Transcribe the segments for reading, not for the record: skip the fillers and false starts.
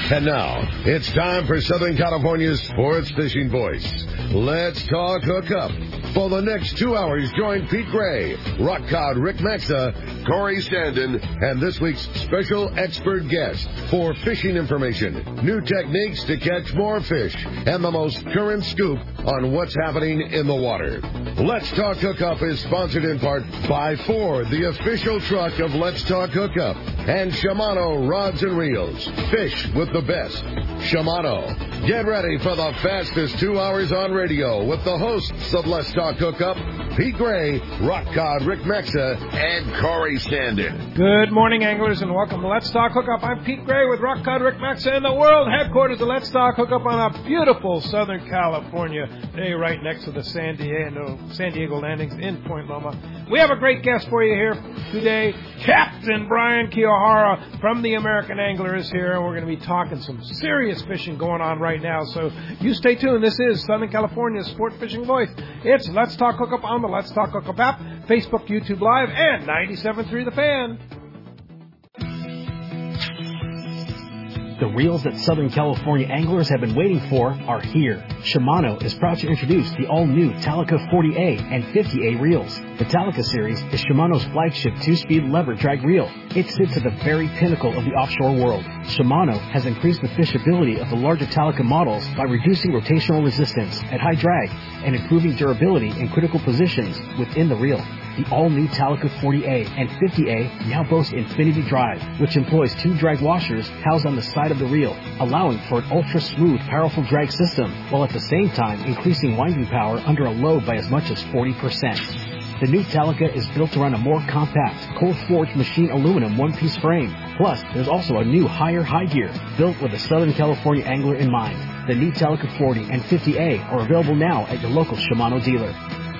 And now, it's time for Southern California's sports fishing voice. Let's talk hookup. For the next 2 hours, join Pete Gray, Rock Cod Rick Maxa, Corey Sandin, and this week's special expert guest for fishing information, new techniques to catch more fish, and the most current scoop on what's happening in the water. Let's Talk Hookup is sponsored in part by Ford, the official truck of Let's Talk Hookup, and Shimano Rods and Reels. Fish with the best. Shimano. Get ready for the fastest 2 hours on radio with the hosts of Let's Talk Hookup, Pete Gray, Rock Cod Rick Mexa, and Corey Sandin. Good morning, anglers, and welcome to Let's Talk Hookup. I'm Pete Gray with Rock Cod Rick Mexa in the world headquarters of Let's Talk Hookup on a beautiful Southern California day, right next to the San Diego landings in Point Loma. We have a great guest for you here today. Captain Brian Kiyohara from the American Angler is here, and we're going to be talking some serious fishing going on right now. So you stay tuned. This is Southern California's sport fishing voice. It's Let's Talk Hookup on the Let's Talk Hookup app, Facebook, YouTube Live, and 97.3 The Fan. The reels that Southern California anglers have been waiting for are here. Shimano is proud to introduce the all-new Talica 40A and 50A reels. The Talica series is Shimano's flagship 2-speed lever drag reel. It sits at the very pinnacle of the offshore world. Shimano has increased the fishability of the larger Talica models by reducing rotational resistance at high drag and improving durability in critical positions within the reel. The all-new Talica 40A and 50A now boast Infinity Drive, which employs 2 drag washers housed on the side of the reel, allowing for an ultra-smooth, powerful drag system, while at the same time increasing winding power under a load by as much as 40%. The new Talica is built around a more compact, cold-forged machine aluminum one-piece frame. Plus, there's also a new higher high gear, built with a Southern California angler in mind. The new Talica 40 and 50A are available now at your local Shimano dealer.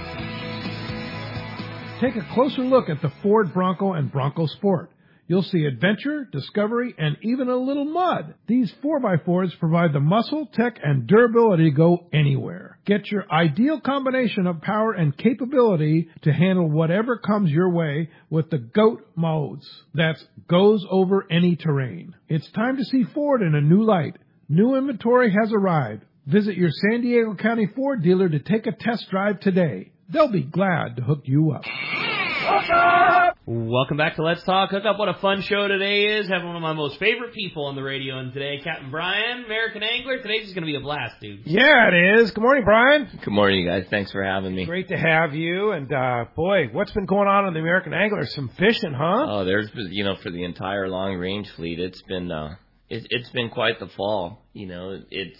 Take a closer look at the Ford Bronco and Bronco Sport. You'll see adventure, discovery, and even a little mud. These 4x4s provide the muscle, tech, and durability to go anywhere. Get your ideal combination of power and capability to handle whatever comes your way with the GOAT modes. That's goes over any terrain. It's time to see Ford in a new light. New inventory has arrived. Visit your San Diego County Ford dealer to take a test drive today. They'll be glad to hook you up. Welcome back to Let's Talk Hookup. What a fun show today is. Having one of my most favorite people on the radio and today, Captain Brian, American Angler. Today's just going to be a blast, dude. Yeah, it is. Good morning, Brian. Good morning, you guys. Thanks for having me. Great to have you. And, boy, what's been going on the American Angler? Some fishing, huh? Oh, there's, for the entire long-range fleet, it's been quite the fall. It's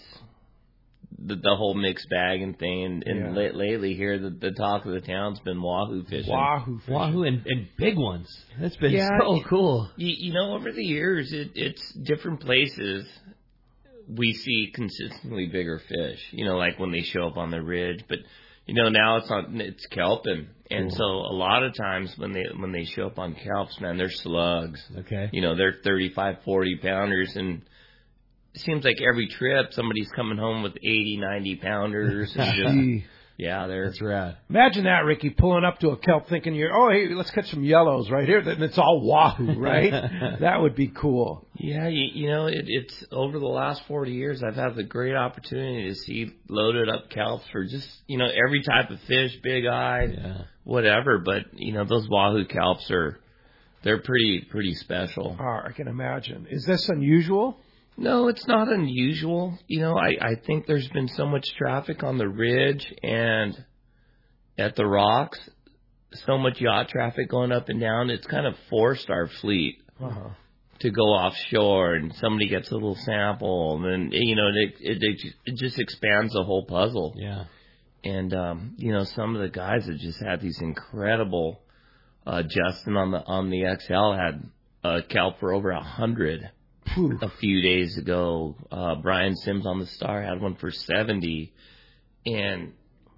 the whole mixed bag and thing, and lately here, the talk of the town's been wahoo fishing. Wahoo and big ones. That's been so cool. Over the years, it's different places we see consistently bigger fish, like when they show up on the ridge, but now it's kelp, and so a lot of times when they show up on kelps, man, they're slugs. Okay. They're 35, 40 pounders, and it seems like every trip somebody's coming home with 80, 90 pounders. And that's rad. Imagine that, Ricky, pulling up to a kelp thinking hey, let's catch some yellows right here. Then it's all wahoo, right? That would be cool. Yeah, it's over the last 40 years, I've had the great opportunity to see loaded up kelps for just, every type of fish, big eye, whatever. But, those wahoo kelps they're pretty special. I can imagine. Is this unusual? No, it's not unusual. I think there's been so much traffic on the ridge and at the rocks, so much yacht traffic going up and down, it's kind of forced our fleet to go offshore, and somebody gets a little sample, and then, it just expands the whole puzzle. Yeah. And, some of the guys have just had these incredible, Justin on the XL had a kelp for over 100. A few days ago, Brian Sims on the Star had one for 70, and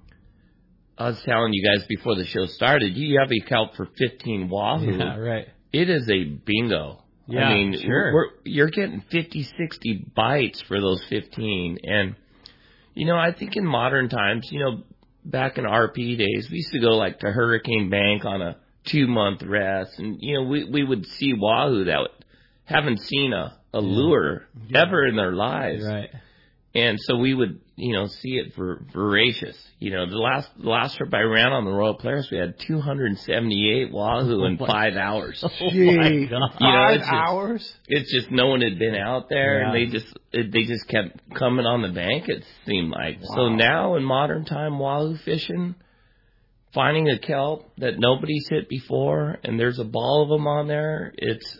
I was telling you guys before the show started, you have a kelp for 15 wahoo. Yeah, right. It is a bingo. Yeah, I mean, sure. You're getting 50, 60 bites for those 15, and I think in modern times, back in RP days, we used to go like to Hurricane Bank on a 2-month rest, and we would see wahoo that haven't seen a a lure ever in their lives. Right. And so we would, see it voracious. The last trip I ran on the Royal Polaris, we had 278 wahoo in 5 hours. Oh my God. 5 hours? It's just no one had been out there, Yeah. and they just kept coming on the bank, it seemed like. Wow. So now in modern time wahoo fishing, finding a kelp that nobody's hit before, and there's a ball of them on there, it's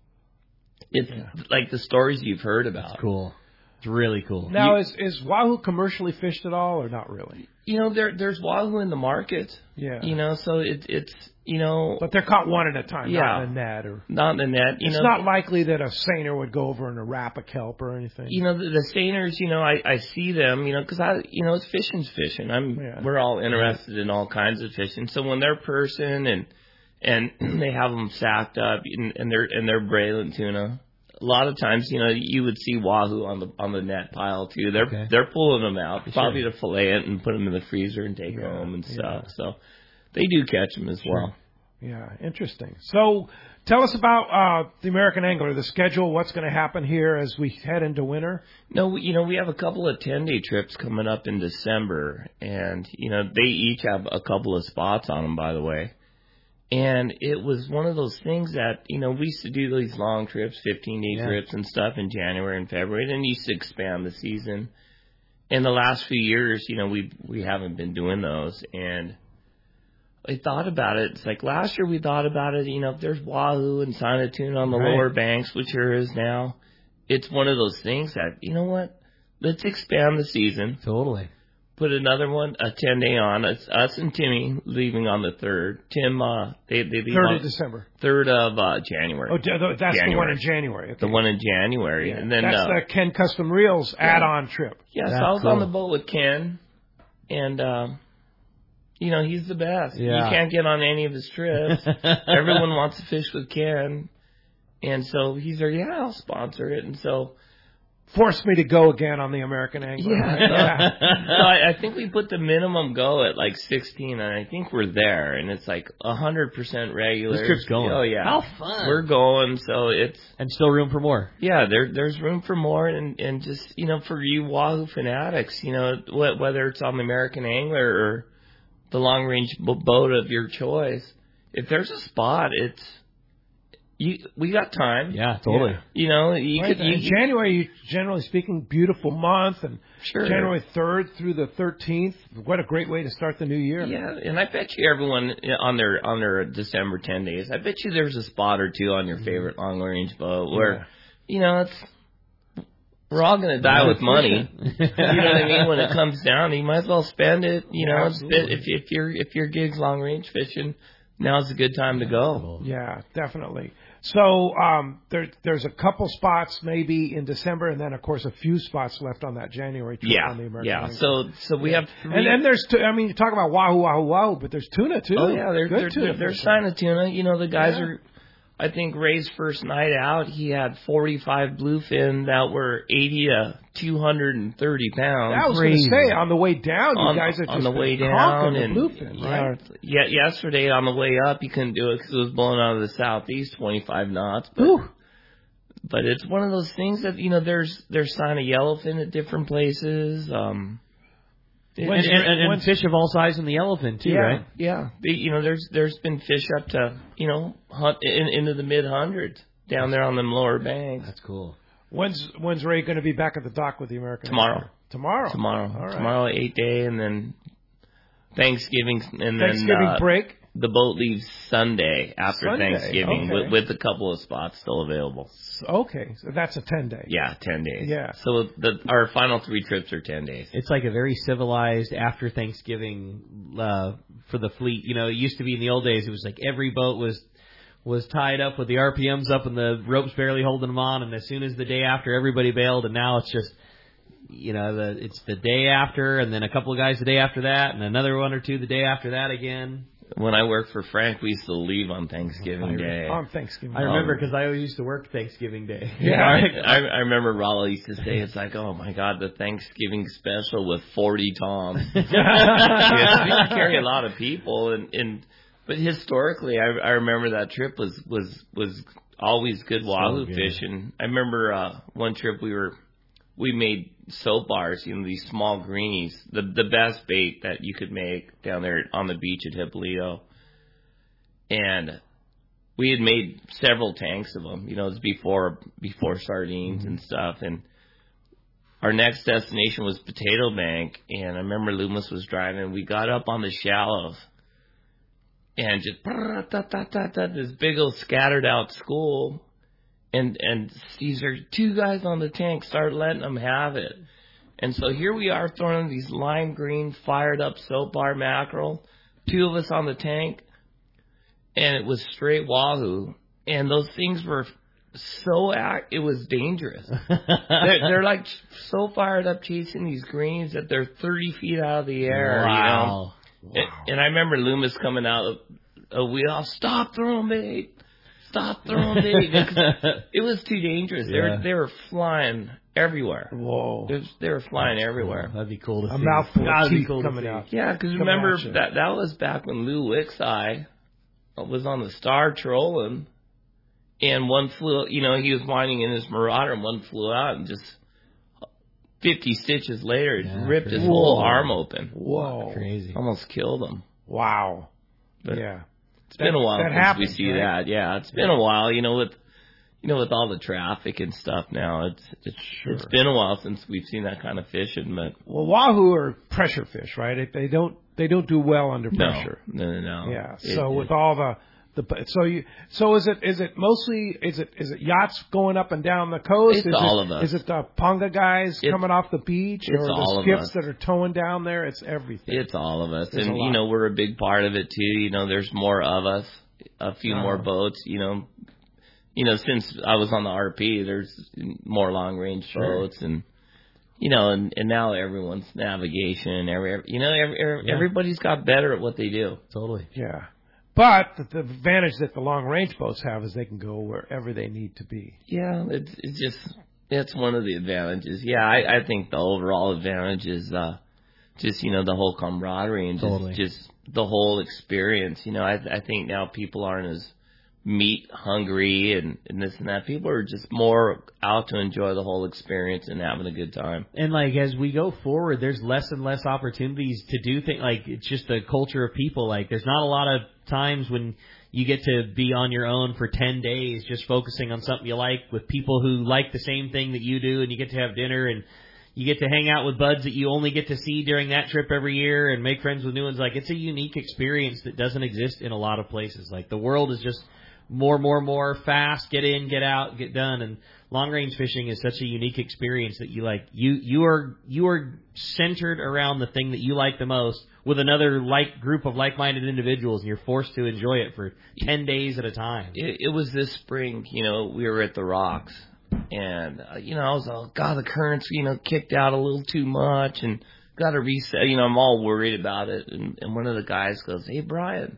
like the stories you've heard about. It's cool. It's really cool. Now, is wahoo commercially fished at all, or not really? There's wahoo in the market. Yeah. So it's But they're caught one at a time, not in a net. Not in the net. It's not likely that a seiner would go over and a wrap a kelp or anything. The seiners, I see them, because it's fishing's fishing. We're all interested in all kinds of fishing. So when they're person and they have them sacked up and they're brailing tuna, a lot of times, you would see wahoo on the net pile too. They're pulling them out, probably to fillet it and put them in the freezer and take home and stuff. So they do catch them as well. Yeah, interesting. So tell us about the American Angler, the schedule, what's going to happen here as we head into winter. No, we have a couple of 10-day trips coming up in December, and, they each have a couple of spots on them, by the way. And it was one of those things that, we used to do these long trips, 15-day trips and stuff in January and February, and used to expand the season. In the last few years, we haven't been doing those, and I thought about it. It's like last year we thought about it, if there's wahoo and sinus tuna on the lower banks, which there is now, it's one of those things that, what, let's expand the season. Totally. Put another one, a 10-day on. It's us and Timmy leaving on the 3rd. Tim, they leave 3rd of December. 3rd of January. Oh, that's January. the one in January. Okay. The one in January. And then that's the Ken Custom Reels add-on trip. Yeah, so I was on the boat with Ken, and he's the best. Yeah. You can't get on any of his trips. Everyone wants to fish with Ken, and so he's like, yeah, I'll sponsor it, and so. Forced me to go again on the American Angler. Yeah. So I think we put the minimum go at like 16, and I think we're there, and it's like 100% regular. This trip's going. Oh, yeah. How fun. We're going, so it's... And still room for more. Yeah, there's room for more, and just, for you wahoo fanatics, whether it's on the American Angler or the long-range boat of your choice, if there's a spot, we got time. Yeah, totally. January, generally speaking, beautiful month, and sure. January 3rd through the 13th. What a great way to start the new year. Yeah, and I bet you everyone on their December 10 days, I bet you there's a spot or two on your favorite long range boat where, it's we're all going to die with money. You know what I mean? When it comes down, you might as well spend it. If your gig's long range fishing, now's a good time to go. Yeah, definitely. So there's a couple spots maybe in December, and then of course a few spots left on that January trip on the American Angler. So we have 3. And then there's you talk about wahoo, but there's tuna too. Oh yeah, there's sinus tuna. The guys are. I think Ray's first night out, he had 45 bluefin that were 80 to 230 pounds. I was going to say, on the way down, you guys are just on the way down, and the bluefin, right? Yeah, yesterday on the way up, you couldn't do it because it was blowing out of the southeast 25 knots. But it's one of those things that, there's sign of yellowfin at different places. And fish of all size in the yellowfin too, right? Yeah. There's been fish up to, into the mid-hundreds down there on them lower banks. That's cool. When's Ray going to be back at the dock with the American Tomorrow. Tomorrow. All right. Tomorrow, 8-day, and then Thanksgiving, and Thanksgiving break. The boat leaves Sunday after Thanksgiving with a couple of spots still available. Okay, so that's a 10-day. Yeah, 10 days. Yeah. So our final 3 trips are 10 days. It's like a very civilized after Thanksgiving for the fleet. It used to be in the old days, it was like every boat was tied up with the RPMs up and the ropes barely holding them on, and as soon as the day after, everybody bailed, and now it's just... it's the day after, and then a couple of guys the day after that, and another one or two the day after that again. When I worked for Frank, we used to leave on Thanksgiving Day. On Thanksgiving I remember because I always used to work Thanksgiving Day. Yeah, I remember Raleigh used to say, it's like, oh my God, the Thanksgiving special with 40 toms. We carry a lot of people, but historically, I remember that trip was always good wahoo good. fishing. I remember one trip we made soap bars, these small greenies, the best bait that you could make down there on the beach at Hippolyto. And we had made several tanks of them. It was before sardines and stuff. And our next destination was Potato Bank. And I remember Loomis was driving. We got up on the shallows and just this big old scattered out school. And these are two guys on the tank. Start letting them have it. And so here we are throwing these lime green fired up soap bar mackerel. Two of us on the tank. And it was straight wahoo, and those things were it was dangerous. they're like so fired up chasing these greens that they're 30 feet out of the air. Wow. And I remember Loomis coming out of wheel, stop throwing bait. It was too dangerous. Yeah. They were flying everywhere. Whoa. They were flying everywhere. That'd be cool to see. A mouthful of teeth cool coming out. Yeah, because remember that was back when Lou Wixeye was on the Star trolling, and one flew, he was winding in his Marauder, and one flew out, and just 50 stitches later, it ripped his whole arm open. Whoa. Crazy. Almost killed him. Wow. But yeah. It's been a while that since happens, we see right? that. Yeah, it's been a while, with all the traffic and stuff now. It's been a while since we've seen that kind of fishing, but Well, wahoo are pressure fish, right? They don't do well under pressure. No. Yeah. With all the is it mostly yachts going up and down the coast? It's all of us. Is it the Ponga guys coming off the beach, it's or all the of skips us. that are towing down there? It's everything. It's all of us, There's and a lot. we're a big part of it too. There's more of us, a few more boats. Since I was on the RP, there's more long range boats, and and now everyone's navigation. Everybody's got better at what they do. Totally. Yeah. But the advantage that the long range boats have is they can go wherever they need to be. Yeah, it's one of the advantages. Yeah, I think the overall advantage is just the whole camaraderie and just the whole experience. I think now people aren't as meat hungry and this and that. People are just more out to enjoy the whole experience and having a good time. And as we go forward, there's less and less opportunities to do things. It's just the culture of people. There's not a lot of times when you get to be on your own for 10 days just focusing on something you like with people who like the same thing that you do, and you get to have dinner and you get to hang out with buds that you only get to see during that trip every year and make friends with new ones. It's a unique experience that doesn't exist in a lot of places. The world is just more fast, get in, get out, get done. And long range fishing is such a unique experience that you are centered around the thing that you like the most with another group of like-minded individuals, and you're forced to enjoy it for 10 days at a time. It was this spring, we were at the Rocks, and I was all, God, the currents, kicked out a little too much, and got to reset. I'm all worried about it. And one of the guys goes, "Hey, Brian."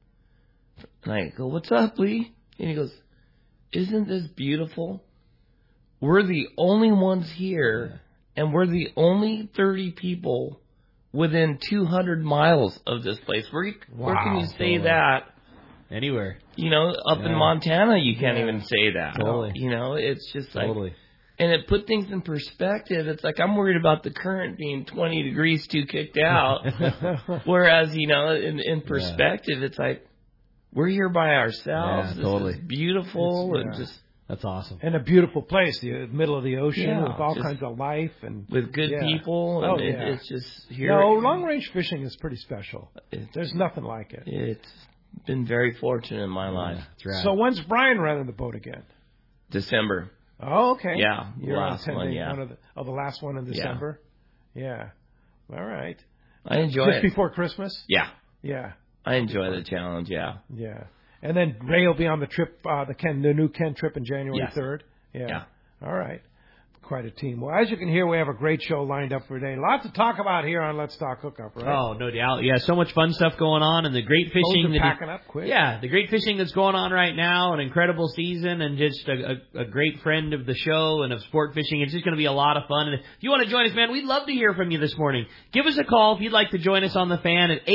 And I go, "What's up, Lee?" And he goes, "Isn't this beautiful? We're the only ones here, and we're the only 30 people within 200 miles of this place. Where can you say that? Anywhere. Up in Montana, you can't even say that. Totally. It's just totally. And it put things in perspective. It's I'm worried about the current being 20 degrees too kicked out. Whereas, in perspective, it's we're here by ourselves. Yeah, totally. This is beautiful and just that's awesome. And a beautiful place, the middle of the ocean with all just kinds of life and with good people. Oh, and it's just here. No, long range fishing is pretty special. There's nothing like it. It's been very fortunate in my life. That's right. So when's Brian running the boat again? December. Oh, okay. Yeah, You're last on 10 one, days, yeah. the last one in December? Yeah. All right. I enjoy Just it. before Christmas? Yeah. Yeah. I enjoy the challenge, yeah. Yeah. And then Ray will be on the trip, the new Ken trip in January 3rd? Yeah. All right. quite a team. Well, as you can hear, we have a great show lined up for today. Lots to talk about here on Let's Talk Hookup, right? Oh, no doubt. Yeah, so much fun stuff going on, and the great fishing. Packing up quick. Yeah, the great fishing that's going on right now, an incredible season, and just a great friend of the show and of sport fishing. It's just going to be a lot of fun. And if you want to join us, man, we'd love to hear from you this morning. Give us a call if you'd like to join us on the Fan at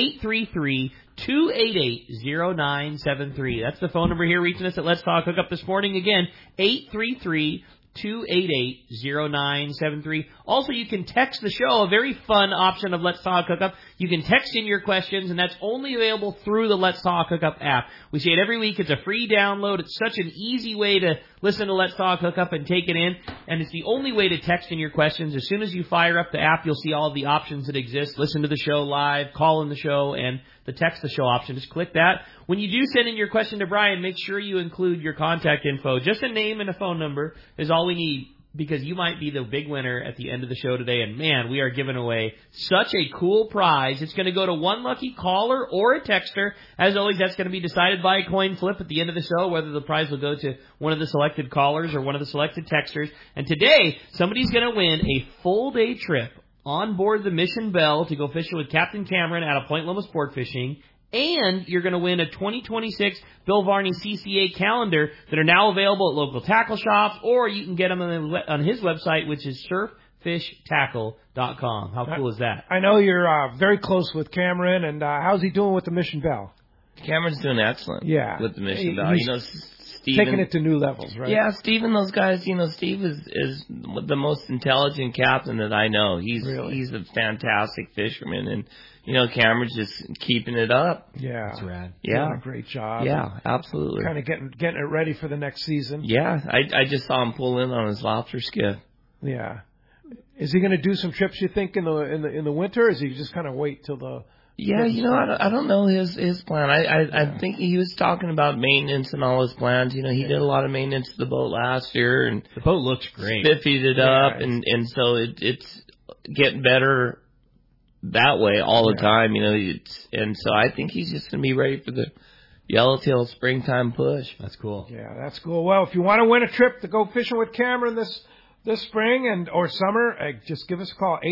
833-288-0973. That's the phone number here reaching us at Let's Talk Hookup this morning. Again, 833-288-0973. Also, you can text the show, a very fun option of Let's Talk Hookup. You can text in your questions, and that's only available through the Let's Talk Hookup app. We say it every week. It's a free download. It's such an easy way to listen to Let's Talk Hookup and take it in, and it's the only way to text in your questions. As soon as you fire up the app, you'll see all of the options that exist. Listen to the show live, call in the show, and the text the show option. Just click that. When you do send in your question to Brian, make sure you include your contact info. Just a name and a phone number is all we need, because you might be the big winner at the end of the show today. And, man, we are giving away such a cool prize. It's going to go to one lucky caller or a texter. As always, that's going to be decided by a coin flip at the end of the show, whether the prize will go to one of the selected callers or one of the selected texters. And today, somebody's going to win a full-day trip on board the Mission Belle to go fishing with Captain Cameron out of Point Loma Sport Fishing. And you're going to win a 2026 Bill Varney CCA calendar that are now available at local tackle shops, or you can get them on his website, which is surffishtackle.com. How cool is that? I know you're very close with Cameron, and how's he doing with the Mission Belle? Cameron's doing excellent. Yeah, with the Mission Belle. Steven, taking it to new levels, right? Yeah, Steven, those guys, Steve is the most intelligent captain that I know. He's a fantastic fisherman, and Cameron's just keeping it up. Yeah, that's rad. Yeah, doing a great job. Yeah, absolutely. Kind of getting it ready for the next season. Yeah, I just saw him pull in on his lobster skiff. Yeah, is he going to do some trips? You think in the winter? Or is he just kind of wait till the? Yeah, I don't know his plan. I think he was talking about maintenance and all his plans. He did a lot of maintenance to the boat last year, and the boat looks great. Spiffied it up, and so it's getting better that way all the time. And so I think he's just going to be ready for the Yellowtail springtime push. That's cool. Yeah, that's cool. Well, if you want to win a trip to go fishing with Cameron this spring or summer, just give us a call,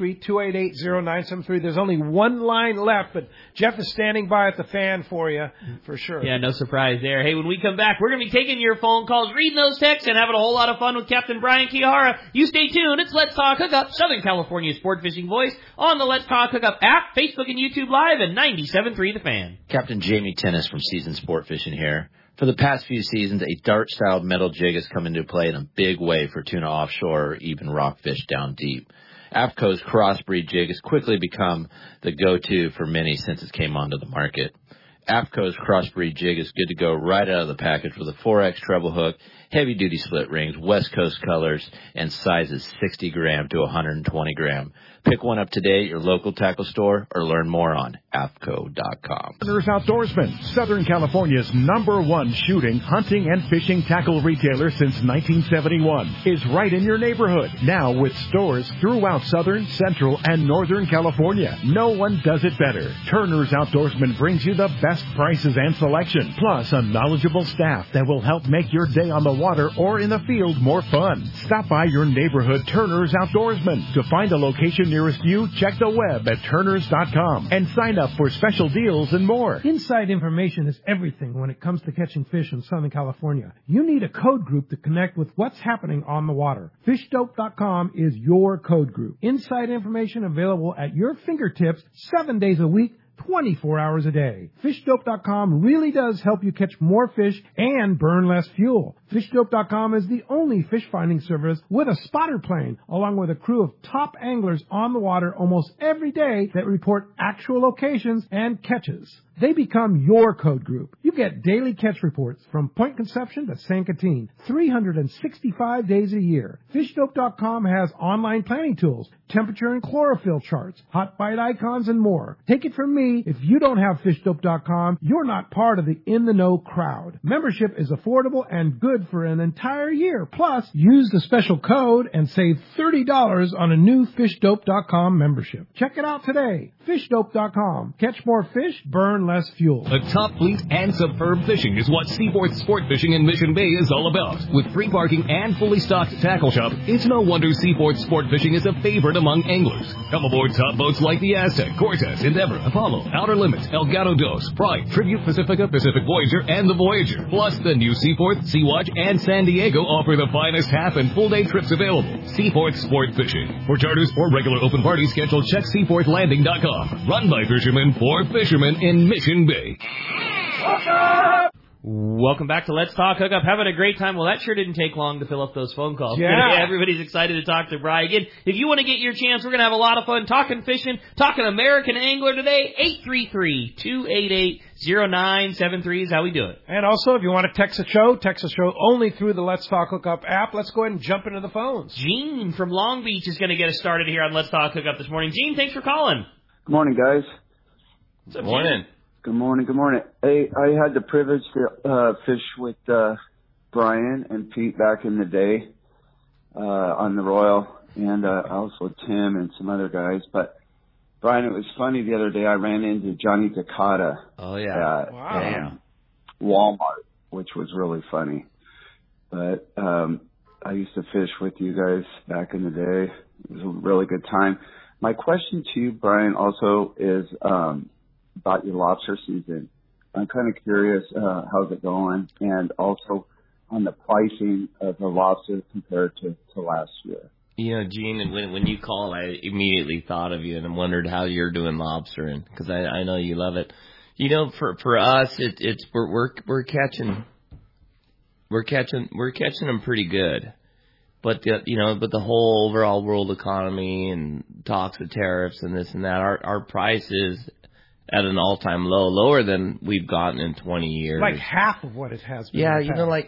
833-288-0973. There's only one line left, but Jeff is standing by at the Fan for you, for sure. Yeah, no surprise there. Hey, when we come back, we're going to be taking your phone calls, reading those texts, and having a whole lot of fun with Captain Brian Kihara. You stay tuned. It's Let's Talk Hookup, Southern California's sport fishing voice, on the Let's Talk Hookup app, Facebook and YouTube Live, and 97.3 The Fan. Captain Jamie Tennis from Seasoned Sport Fishing here. For the past few seasons, a dart-styled metal jig has come into play in a big way for tuna offshore or even rockfish down deep. AFTCO's crossbreed jig has quickly become the go-to for many since it came onto the market. AFTCO's crossbreed jig is good to go right out of the package with a 4X treble hook, heavy-duty split rings, West Coast colors, and sizes 60 gram to 120 gram. Pick one up today at your local tackle store or learn more on AFTCO.com. Turner's Outdoorsman, Southern California's #1 shooting, hunting, and fishing tackle retailer since 1971, is right in your neighborhood. Now with stores throughout Southern, Central, and Northern California. No one does it better. Turner's Outdoorsman brings you the best prices and selection, plus a knowledgeable staff that will help make your day on the water or in the field more fun. Stop by your neighborhood Turner's Outdoorsman. To find a location nearest you, check the web at turners.com and sign up for special deals and more. Inside information is everything when it comes to catching fish in Southern California. You need a code group to connect with what's happening on the water. FishDope.com is your code group. Inside information available at your fingertips 7 days a week, 24 hours a day. FishDope.com really does help you catch more fish and burn less fuel. FishDope.com is the only fish finding service with a spotter plane, along with a crew of top anglers on the water almost every day that report actual locations and catches. They become your code group. You get daily catch reports from Point Conception to San Quintin, 365 days a year. FishDope.com has online planning tools, temperature and chlorophyll charts, hot bite icons, and more. Take it from me, if you don't have FishDope.com, you're not part of the in-the-know crowd. Membership is affordable and good for an entire year. Plus, use the special code and save $30 on a new FishDope.com membership. Check it out today. FishDope.com. Catch more fish, burn burn less fuel. A top fleet and superb fishing is what Seaporth Sport Fishing in Mission Bay is all about. With free parking and fully stocked tackle shop, it's no wonder Seaporth Sport Fishing is a favorite among anglers. Come aboard top boats like the Aztec, Cortez, Endeavor, Apollo, Outer Limits, Elgato Dos, Pride, Tribute Pacifica, Pacific Voyager, and the Voyager. Plus, the new Seaporth, Sea-Watch, and San Diego offer the finest half and full day trips available. Seaporth Sport Fishing. For charters or regular open party schedule, check SeaporthLanding.com. Run by fishermen for fishermen in Mission Bay. Welcome back to Let's Talk Hookup. Having a great time. Well, that sure didn't take long to fill up those phone calls. Yeah. Everybody's excited to talk to Brian. Again, if you want to get your chance, we're going to have a lot of fun talking fishing, talking American Angler today. 833-288-0973 is how we do it. And also, if you want to text the show only through the Let's Talk Hookup app. Let's go ahead and jump into the phones. Gene from Long Beach is going to get us started here on Let's Talk Hookup this morning. Gene, thanks for calling. Good morning, guys. What's up, Morning. Good morning. Good morning. Hey, I had the privilege to fish with Brian and Pete back in the day on the Royal, and also Tim and some other guys. But Brian, it was funny the other day. I ran into Johnny Takata at Walmart, which was really funny. But I used to fish with you guys back in the day. It was a really good time. My question to you, Brian, also is about your lobster season. I'm kind of curious how's it going, and also on the pricing of the lobster compared to last year. You know, Gene, and when you called, I immediately thought of you and wondered how you're doing lobster, and because I know you love it. You know, for us, it's we're catching them pretty good, but the whole overall world economy and talks of tariffs and this and that, our price is at an all-time low, lower than we've gotten in 20 years. Like half of what it has been. Yeah, like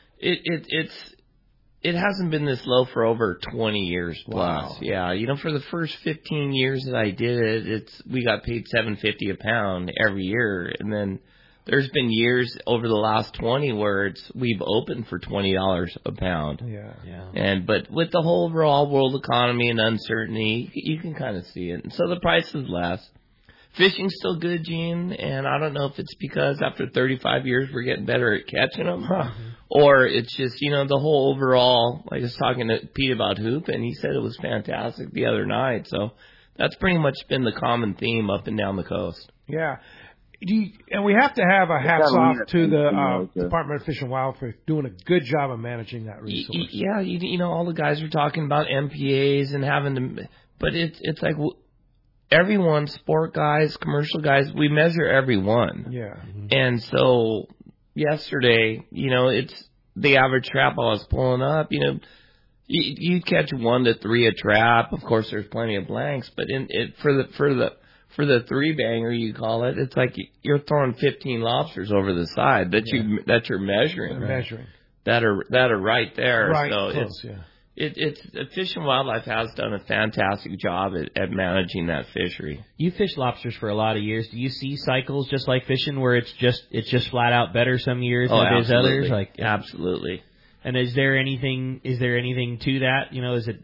it hasn't been this low for over 20 years plus. Wow. Yeah, for the first 15 years that I did it, we got paid $7.50 a pound every year, and then there's been years over the last 20 where we've opened for $20 a pound. Yeah. But with the whole overall world economy and uncertainty, you can kind of see it. And so the price is less. Fishing's still good, Gene, and I don't know if it's because after 35 years we're getting better at catching them, or it's just, the whole overall, I was talking to Pete about hoop, and he said it was fantastic the other night, so that's pretty much been the common theme up and down the coast. Yeah. And we have to have a hats off to the Department of Fish and Wildlife for doing a good job of managing that resource. Yeah, all the guys were talking about MPAs and having to, but it's like, everyone, sport guys, commercial guys, we measure every one. Yeah. And so yesterday, it's the average trap I was pulling up, you catch 1 to 3 a trap. Of course, there's plenty of blanks, but for the 3-banger, you call it, it's like you're throwing 15 lobsters over the side that you're measuring. Measuring. That are right there. Right. So close, It's Fish and Wildlife has done a fantastic job at managing that fishery. You fish lobsters for a lot of years. Do you see cycles just like fishing where it's just flat out better some years than it is others? Absolutely. And is there anything to that? Is it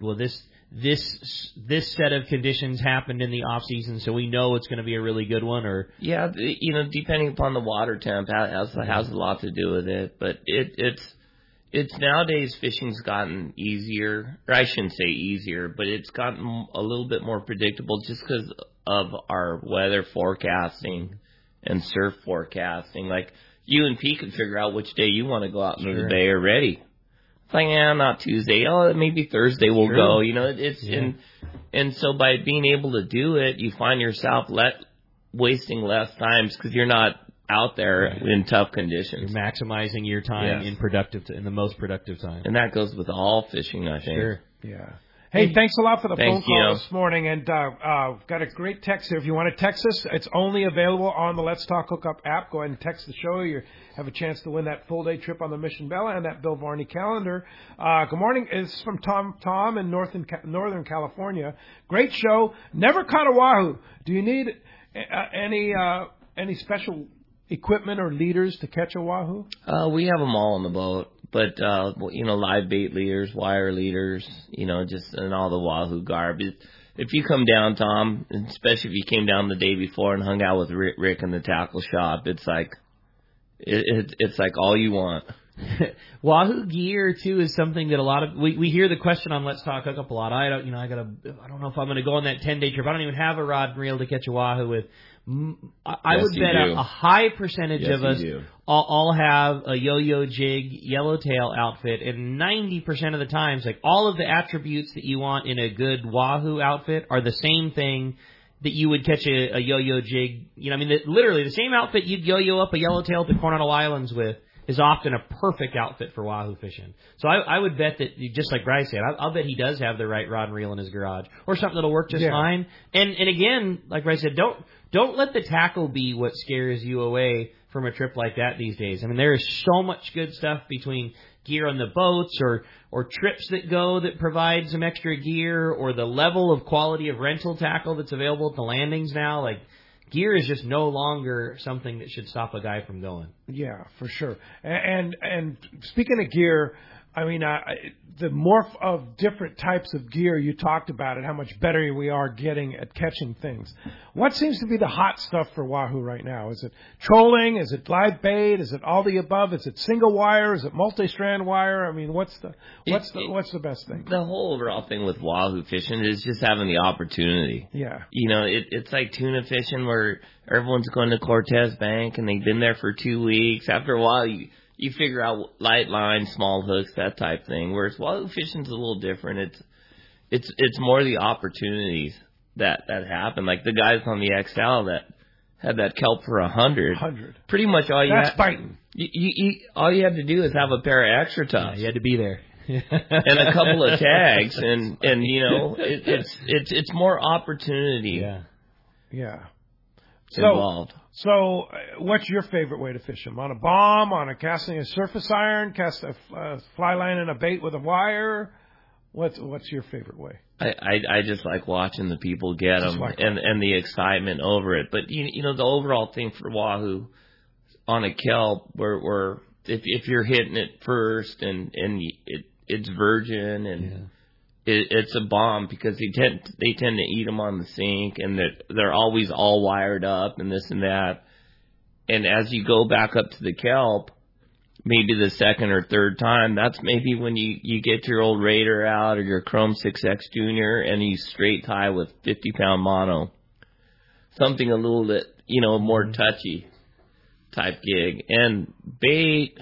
this set of conditions happened in the off season, so we know it's going to be a really good one, or depending upon the water temp has a lot to do with it, but it's nowadays fishing's gotten easier, or I shouldn't say easier, but it's gotten a little bit more predictable just because of our weather forecasting and surf forecasting. Like you and Pete can figure out which day you want to go out into the bay already. It's like, not Tuesday. Oh, maybe Thursday we'll go. And so by being able to do it, you find yourself wasting less times because you're not out there in tough conditions. You're maximizing your time in the most productive time. And that goes with all fishing, I think. Sure. Yeah. Hey, thanks a lot for the phone call this morning. And got a great text here. If you want to text us, it's only available on the Let's Talk Hookup app. Go ahead and text the show. You have a chance to win that full-day trip on the Mission Bella and that Bill Varney calendar. Good morning. It's from Tom in Northern California. Great show. Never caught a wahoo. Do you need any special equipment or leaders to catch a wahoo? We have them all on the boat. But live bait leaders, wire leaders, just and all the Wahoo garb. If you come down, Tom, especially if you came down the day before and hung out with Rick in the tackle shop, it's like it's like all you want. Wahoo gear too is something that a lot of we hear the question on Let's Talk Hookup a lot. I don't know if I'm going to go on that 10-day trip. I don't even have a rod and reel to catch a wahoo with. I would bet a high percentage of us all have a yo-yo jig yellowtail outfit, and 90% of the times, like all of the attributes that you want in a good wahoo outfit are the same thing that you would catch a yo-yo jig. Literally the same outfit you'd yo-yo up a yellowtail to Coronado Islands with is often a perfect outfit for wahoo fishing. So I would bet that, just like Bryce said, I'll bet he does have the right rod and reel in his garage, or something that'll work just fine. And again, like Bryce said, don't let the tackle be what scares you away from a trip like that these days. There is so much good stuff between gear on the boats or trips that provide some extra gear, or the level of quality of rental tackle that's available at the landings now. Like, gear is just no longer something that should stop a guy from going. Yeah, for sure. And speaking of gear, the morph of different types of gear, you talked about it, how much better we are getting at catching things. What seems to be the hot stuff for wahoo right now? Is it trolling? Is it live bait? Is it all the above? Is it single wire? Is it multi-strand wire? What's the best thing? The whole overall thing with wahoo fishing is just having the opportunity. Yeah. It's like tuna fishing where everyone's going to Cortez Bank and they've been there for 2 weeks. After a while, you figure out light line, small hooks, that type thing. Whereas wahoo fishing's a little different. It's more the opportunities that happen. Like the guys on the XL that had that kelp for 100. Pretty much all that's biting. All you had to do is have a pair of extra tufts. Yeah, you had to be there. And a couple of tags, and it's more opportunity. Yeah. Involved. So, what's your favorite way to fish them? On a bomb, casting a surface iron, cast a fly line and a bait with a wire? What's your favorite way? I just like watching the people get them and the excitement over it. But the overall thing for wahoo on a kelp, where if you're hitting it first and it's virgin and it's a bomb, because they tend to eat them on the sink, and they're always all wired up and this and that. And as you go back up to the kelp, maybe the second or third time, that's maybe when you get your old Raider out or your Chrome 6X Junior and you straight tie with 50-pound mono. Something a little bit, more touchy type gig. And bait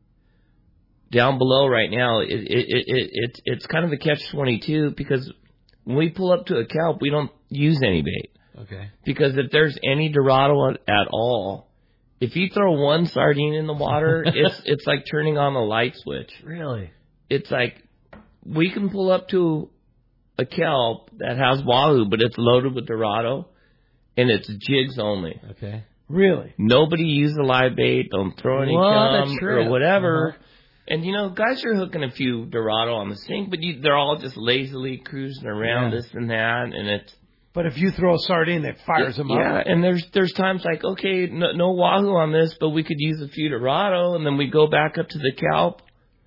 down below right now, it's kind of a catch-22, because when we pull up to a kelp, we don't use any bait. Okay. Because if there's any Dorado at all, if you throw one sardine in the water, it's like turning on a light switch. Really? It's like we can pull up to a kelp that has wahoo, but it's loaded with Dorado, and it's jigs only. Okay. Really? Nobody use the live bait. Don't throw any chum or whatever. Uh-huh. And, guys are hooking a few Dorado on the sink, but they're all just lazily cruising around this and that, and it's... But if you throw a sardine, that fires them up. Yeah, and there's times like, okay, no wahoo on this, but we could use a few Dorado, and then we go back up to the kelp.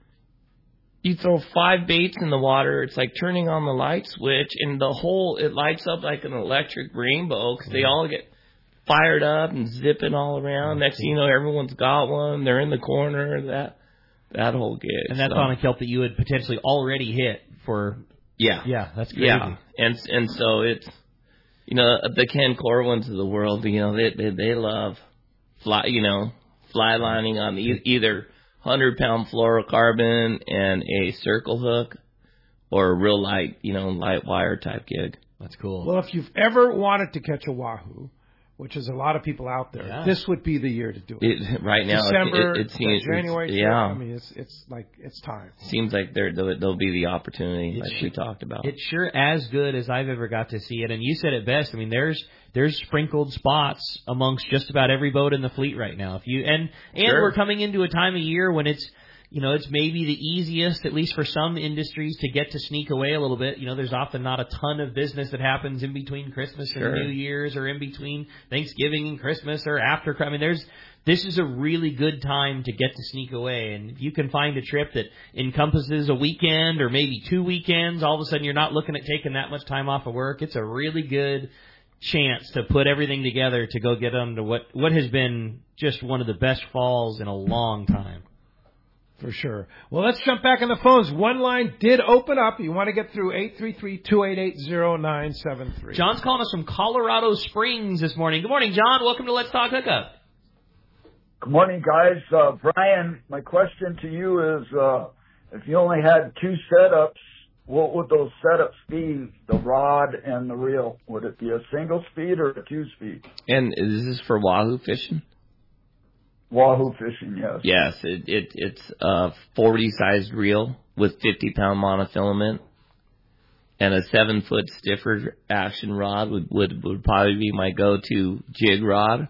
You throw 5 baits in the water, it's like turning on the light switch, and it lights up like an electric rainbow, because they all get fired up and zipping all around. Next thing you know, everyone's got one, they're in the corner, that whole gig. And that's on a kelp that you would potentially already hit for... Yeah, that's crazy. Yeah, and so it's... the Ken Corwins of the world, they love fly lining on either 100-pound fluorocarbon and a circle hook, or a real light wire type gig. That's cool. Well, if you've ever wanted to catch a wahoo, which is a lot of people out there, this would be the year to do it. Right now, December, it seems January. It's time. Seems like there'll be the opportunity, like we talked about. It's sure as good as I've ever got to see it. And you said it best. There's sprinkled spots amongst just about every boat in the fleet right now. We're coming into a time of year when it's it's maybe the easiest, at least for some industries, to get to sneak away a little bit. There's often not a ton of business that happens in between Christmas and New Year's, or in between Thanksgiving and Christmas, or after. I mean, this is a really good time to get to sneak away. And if you can find a trip that encompasses a weekend or maybe 2 weekends, all of a sudden you're not looking at taking that much time off of work. It's a really good chance to put everything together to go get on to what has been just one of the best falls in a long time. For sure. Well, let's jump back on the phones. One line did open up. You want to get through 833-288-0973. John's calling us from Colorado Springs this morning. Good morning, John. Welcome to Let's Talk Hookup. Good morning, guys. Brian, my question to you is, if you only had 2 setups, what would those setups be, the rod and the reel? Would it be a single speed or a 2-speed? And is this for wahoo fishing? Wahoo fishing, yes. Yes, it's a 40-sized reel with 50-pound monofilament, and a 7-foot stiffer action rod would probably be my go-to jig rod,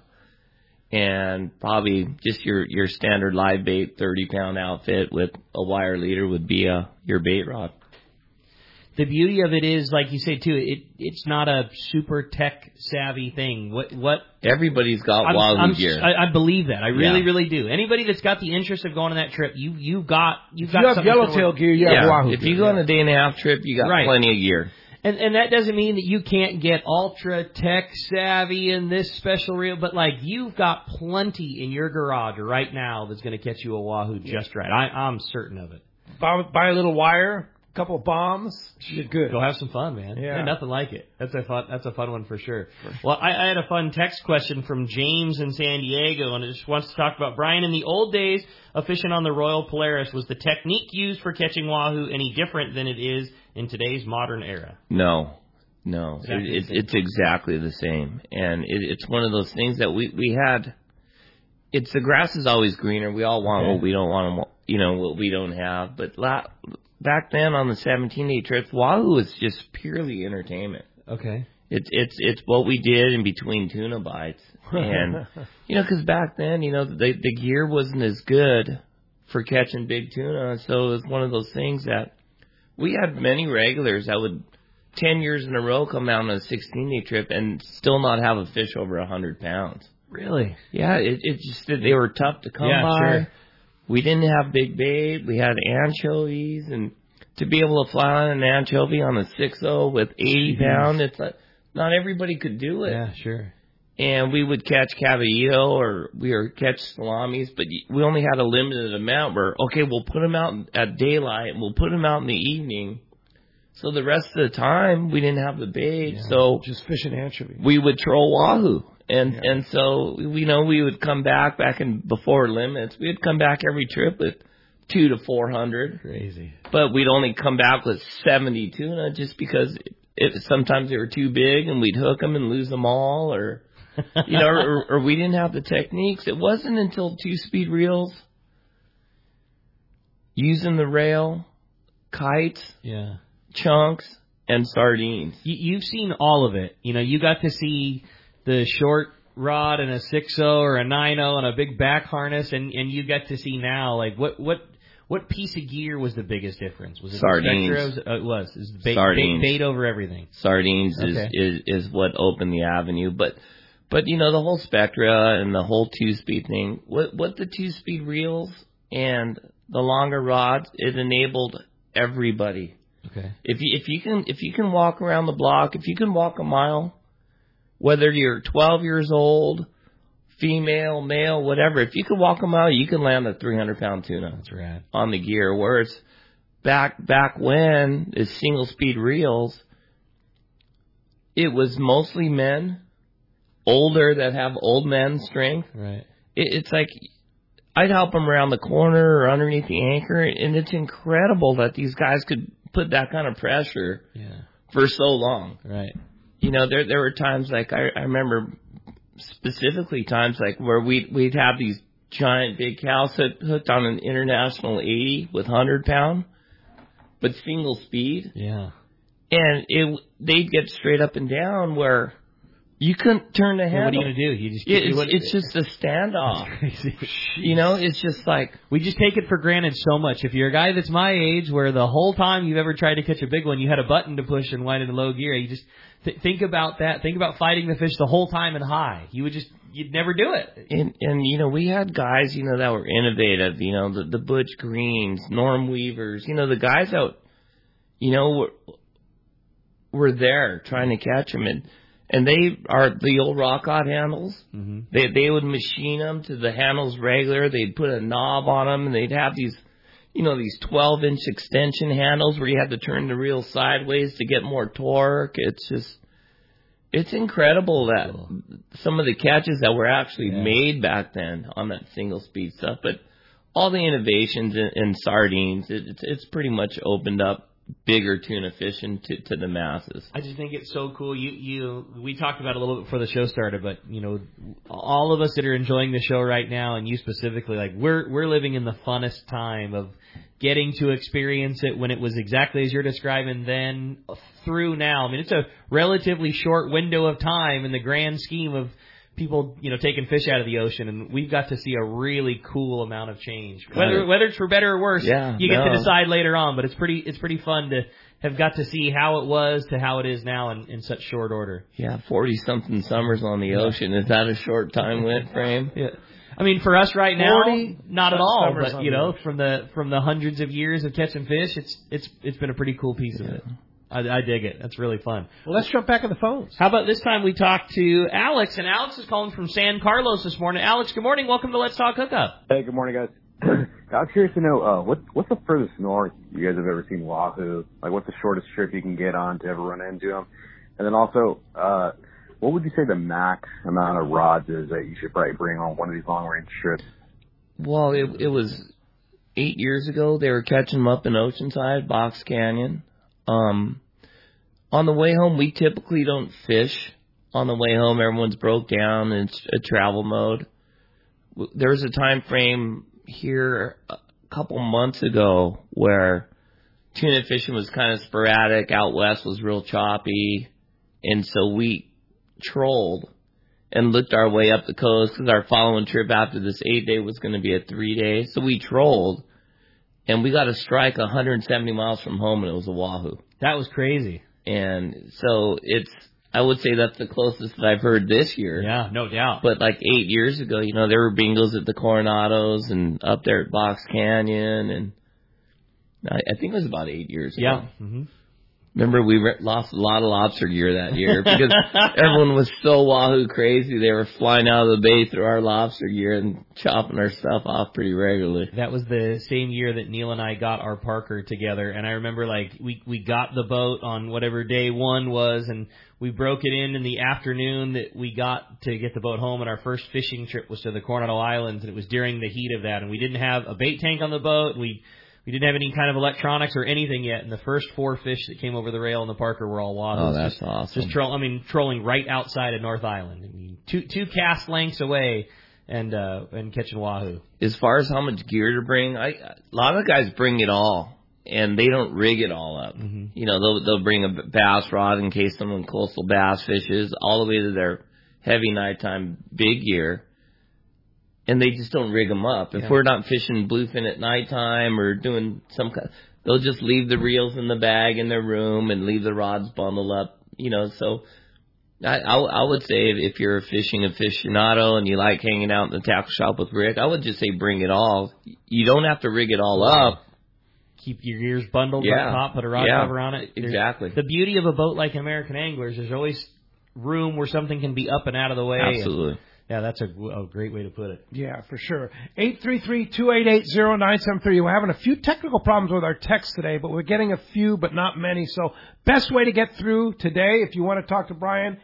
and probably just your standard live bait 30-pound outfit with a wire leader would be your bait rod. The beauty of it is, like you say too, it's not a super tech savvy thing. What everybody's got wahoo gear. I believe that. I really do. Anybody that's got the interest of going on that trip, you've got something. Yellowtail gear, you have wahoo. If you go on a day and a half trip, you got plenty of gear. And that doesn't mean that you can't get ultra tech savvy in this special reel, but like you've got plenty in your garage right now that's going to catch you a wahoo just right. I'm certain of it. Buy a little wire. Couple of bombs, you're good. Go have some fun, man. Yeah, nothing like it. That's a fun one for sure. Well, I had a fun text question from James in San Diego, and it just wants to talk about, Brian, in the old days of fishing on the Royal Polaris, was the technique used for catching wahoo any different than it is in today's modern era? No. It's exactly the same, and it's one of those things that we had. It's the grass is always greener. We all want what we don't want, what we don't have, but back then on the 17-day trips, wahoo was just purely entertainment. Okay. It's what we did in between tuna bites. And, because back then, the gear wasn't as good for catching big tuna. So it was one of those things that we had many regulars that would 10 years in a row come out on a 16-day trip and still not have a fish over 100 pounds. Really? Yeah, it just, they were tough to come by. Sure. We didn't have big bait. We had anchovies, and to be able to fly on an anchovy on a 6.0 with 80 pound, it's like not everybody could do it. Yeah, sure. And we would catch caballito or we would catch salamis, but we only had a limited amount. Where we'll put them out at daylight and we'll put them out in the evening. So the rest of the time we didn't have the bait, so just fishing anchovy. We would troll wahoo. And so we would come back in before limits. We'd come back every trip with 200 to 400. Crazy. But we'd only come back with 70 tuna just because sometimes they were too big and we'd hook them and lose them all, or or we didn't have the techniques. It wasn't until 2-speed reels, using the rail, kites, chunks, and sardines. You've seen all of it. You got to see the short rod and a 6.0 or a 9.0 and a big back harness, and you get to see now, like, what piece of gear was the biggest difference? Was it sardines? It was. It was sardines. Bait over everything. Sardines is what opened the avenue, but the whole Spectra and the whole 2-speed thing, what the 2-speed reels and the longer rods, it enabled everybody. Okay. If you can walk around the block, if you can walk a mile, whether you're 12 years old, female, male, whatever, if you can walk a mile, you can land a 300-pound tuna. That's right. On the gear. Whereas back when the single-speed reels, it was mostly men, older, that have old men strength. Right. It's like I'd help them around the corner or underneath the anchor, and it's incredible that these guys could put that kind of pressure for so long. Right. There were times like I remember specifically times like where we'd have these giant big cows hooked on an international 80 with 100-pound, but single speed. Yeah. And they'd get straight up and down where You couldn't turn the handle. What are you going to do? You just it's just a standoff. You know, it's just like we just take it for granted so much. If you're a guy that's my age, where the whole time you've ever tried to catch a big one, you had a button to push and wind in low gear, you just think about that. Think about fighting the fish the whole time in high. You'd never do it. And you know, we had guys, you know, that were innovative. You know, the Butch Greens, Norm Weavers. You know, the guys out, you know, were there trying to catch them, and they are the old rock cod handles. Mm-hmm. They would machine them to the handles regular. They'd put a knob on them, and they'd have these, you know, these 12-inch extension handles where you had to turn the reel sideways to get more torque. It's incredible that some of the catches that were actually made back then on that single speed stuff. But all the innovations in sardines, it's pretty much opened up bigger tuna fishing to the masses. I just think it's so cool. We talked about it a little bit before the show started, but you know, all of us that are enjoying the show right now, and you specifically, like we're living in the funnest time of getting to experience it when it was exactly as you're describing then through now. I mean, it's a relatively short window of time in the grand scheme of people, you know, taking fish out of the ocean, and we've got to see a really cool amount of change. Whether it's for better or worse, you get to decide later on, but it's pretty fun to have got to see how it was to how it is now in such short order. Yeah, 40-something summers on the ocean. Is that a short time frame? Yeah. I mean, for us right now, not at all, but you know, from the hundreds of years of catching fish, it's been a pretty cool piece of it. I dig it. That's really fun. Well, let's jump back in the phones. How about this time we talk to Alex, and Alex is calling from San Carlos this morning. Alex, good morning. Welcome to Let's Talk Hookup. Hey, good morning, guys. I was curious to know, what's the furthest north you guys have ever seen wahoo? Like, what's the shortest trip you can get on to ever run into them? And then also, what would you say the max amount of rods is that you should probably bring on one of these long-range trips? Well, it was 8 years ago. They were catching them up in Oceanside, Box Canyon. On the way home, we typically don't fish. On the way home, everyone's broke down and it's a travel mode. There was a time frame here a couple months ago where tuna fishing was kind of sporadic. Out west was real choppy. And so we trolled and looked our way up the coast because our following trip after this 8-day was going to be a 3-day. So we trolled, and we got a strike 170 miles from home, and it was a wahoo. That was crazy. And so I would say that's the closest that I've heard this year. Yeah, no doubt. But like 8 years ago, you know, there were bingos at the Coronados and up there at Box Canyon, and I think it was about 8 years ago. Yeah. Mm-hmm. Remember, we lost a lot of lobster gear that year because everyone was so wahoo crazy. They were flying out of the bay through our lobster gear and chopping our stuff off pretty regularly. That was the same year that Neil and I got our Parker together. And I remember, like, we got the boat on whatever day one was, and we broke it in the afternoon that we got to get the boat home. And our first fishing trip was to the Coronado Islands, and it was during the heat of that. And we didn't have a bait tank on the boat. We didn't have any kind of electronics or anything yet, and the first 4 fish that came over the rail in the Parker were all wahoos. Oh, that's awesome. Just trolling right outside of North Island. I mean, two cast lengths away and catching wahoo. As far as how much gear to bring, a lot of guys bring it all, and they don't rig it all up. Mm-hmm. You know, they'll bring a bass rod in case someone coastal bass fishes, all the way to their heavy nighttime big gear. And they just don't rig them up. If we're not fishing bluefin at nighttime or doing some kind, they'll just leave the reels in the bag in their room and leave the rods bundled up. You know, so I would say if you're a fishing aficionado and you like hanging out in the tackle shop with Rick, I would just say bring it all. You don't have to rig it all up. Keep your gears bundled up top, put a rod cover on it. Exactly. The beauty of a boat like American Anglers, there's always room where something can be up and out of the way. Absolutely. Yeah, that's a great way to put it. Yeah, for sure. 833-288-0973. We're having a few technical problems with our text today, but we're getting a few, but not many. So best way to get through today, if you want to talk to Brian,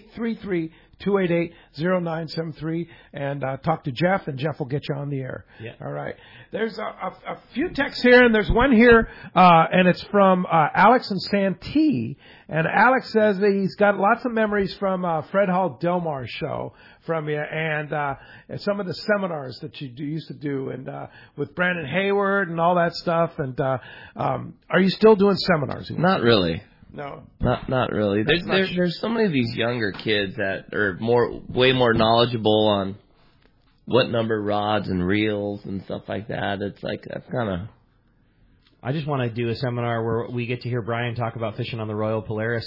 833-288-0973, and talk to Jeff, and Jeff will get you on the air. Yeah. All right. There's a few texts here, and there's one here, and it's from Alex and Santee. And Alex says that he's got lots of memories from Fred Hall Delmar's show from you, and some of the seminars that you used to do, and with Brandon Hayward and all that stuff. And are you still doing seminars? Not really. No. Not really. There's so many of these younger kids that are way more knowledgeable on what number rods and reels and stuff like that. It's like that's kind of. I just want to do a seminar where we get to hear Brian talk about fishing on the Royal Polaris,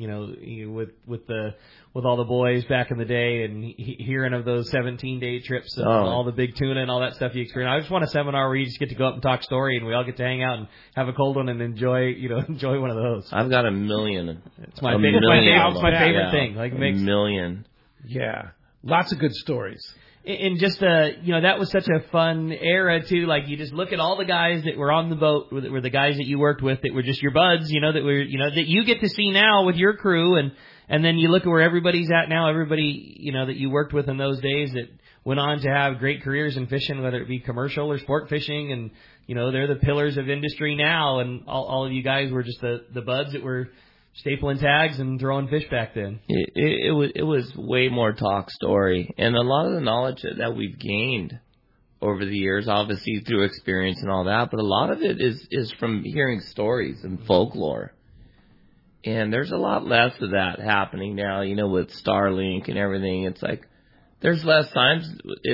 with all the boys back in the day, and hearing of those 17-day trips and all the big tuna and all that stuff you experienced. I just want a seminar where you just get to go up and talk story, and we all get to hang out and have a cold one and enjoy one of those. I've got a million. It's my favorite thing. Like a million. Yeah, lots of good stories. And just, that was such a fun era, too. Like, you just look at all the guys that were on the boat, were the guys that you worked with that were just your buds, that you get to see now with your crew. And then you look at where everybody's at now, everybody, that you worked with in those days that went on to have great careers in fishing, whether it be commercial or sport fishing. And, they're the pillars of industry now. And all of you guys were just the buds that were stapling tags and throwing fish back then. It was way more talk story, and a lot of the knowledge that we've gained over the years, obviously through experience and all that, but a lot of it is from hearing stories and folklore. And there's a lot less of that happening now, with Starlink and everything. It's like there's less times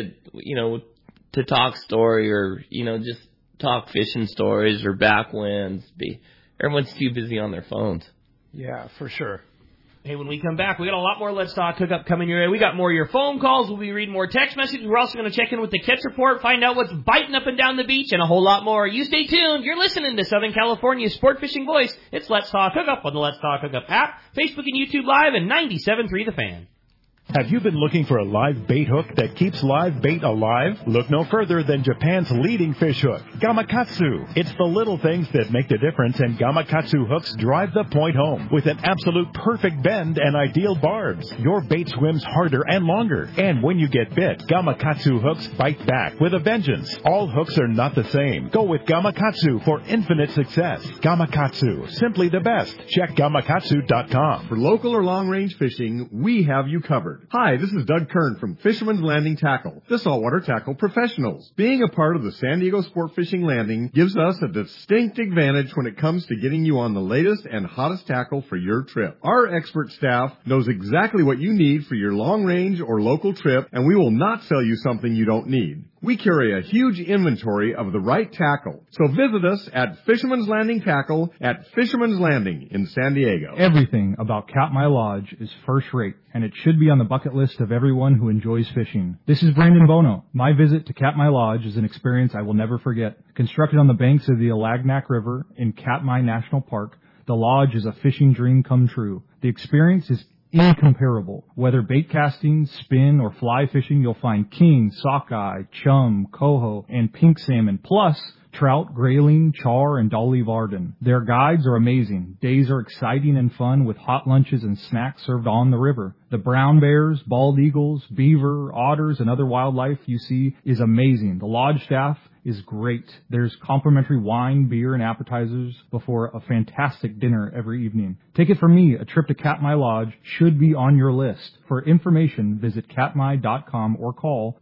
to talk story or just talk fishing stories or backwinds. Everyone's too busy on their phones. Yeah, for sure. Hey, when we come back, we got a lot more Let's Talk Hookup coming your way. We got more of your phone calls. We'll be reading more text messages. We're also going to check in with the catch report, find out what's biting up and down the beach, and a whole lot more. You stay tuned. You're listening to Southern California's sport fishing voice. It's Let's Talk Hookup on the Let's Talk Hookup app, Facebook and YouTube Live, and 97.3 The Fan. Have you been looking for a live bait hook that keeps live bait alive? Look no further than Japan's leading fish hook, Gamakatsu. It's the little things that make the difference, and Gamakatsu hooks drive the point home with an absolute perfect bend and ideal barbs. Your bait swims harder and longer, and when you get bit, Gamakatsu hooks bite back with a vengeance. All hooks are not the same. Go with Gamakatsu for infinite success. Gamakatsu, simply the best. Check Gamakatsu.com. For local or long-range fishing, we have you covered. Hi, this is Doug Kern from Fisherman's Landing Tackle, the saltwater tackle professionals. Being a part of the San Diego Sport Fishing Landing gives us a distinct advantage when it comes to getting you on the latest and hottest tackle for your trip. Our expert staff knows exactly what you need for your long-range or local trip, and we will not sell you something you don't need. We carry a huge inventory of the right tackle. So visit us at Fisherman's Landing Tackle at Fisherman's Landing in San Diego. Everything about Katmai Lodge is first rate, and it should be on the bucket list of everyone who enjoys fishing. This is Brandon Bono. My visit to Katmai Lodge is an experience I will never forget. Constructed on the banks of the Alagnak River in Katmai National Park, the lodge is a fishing dream come true. The experience is incomparable. Whether bait casting, spin, or fly fishing, you'll find king, sockeye, chum, coho, and pink salmon, plus trout, grayling, char, and dolly varden. Their guides are amazing. Days are exciting and fun with hot lunches and snacks served on the river. The brown bears, bald eagles, beaver, otters, and other wildlife you see is amazing. The lodge staff is great. There's complimentary wine, beer, and appetizers before a fantastic dinner every evening. Take it from me, a trip to Katmai Lodge should be on your list. For information, visit katmai.com or call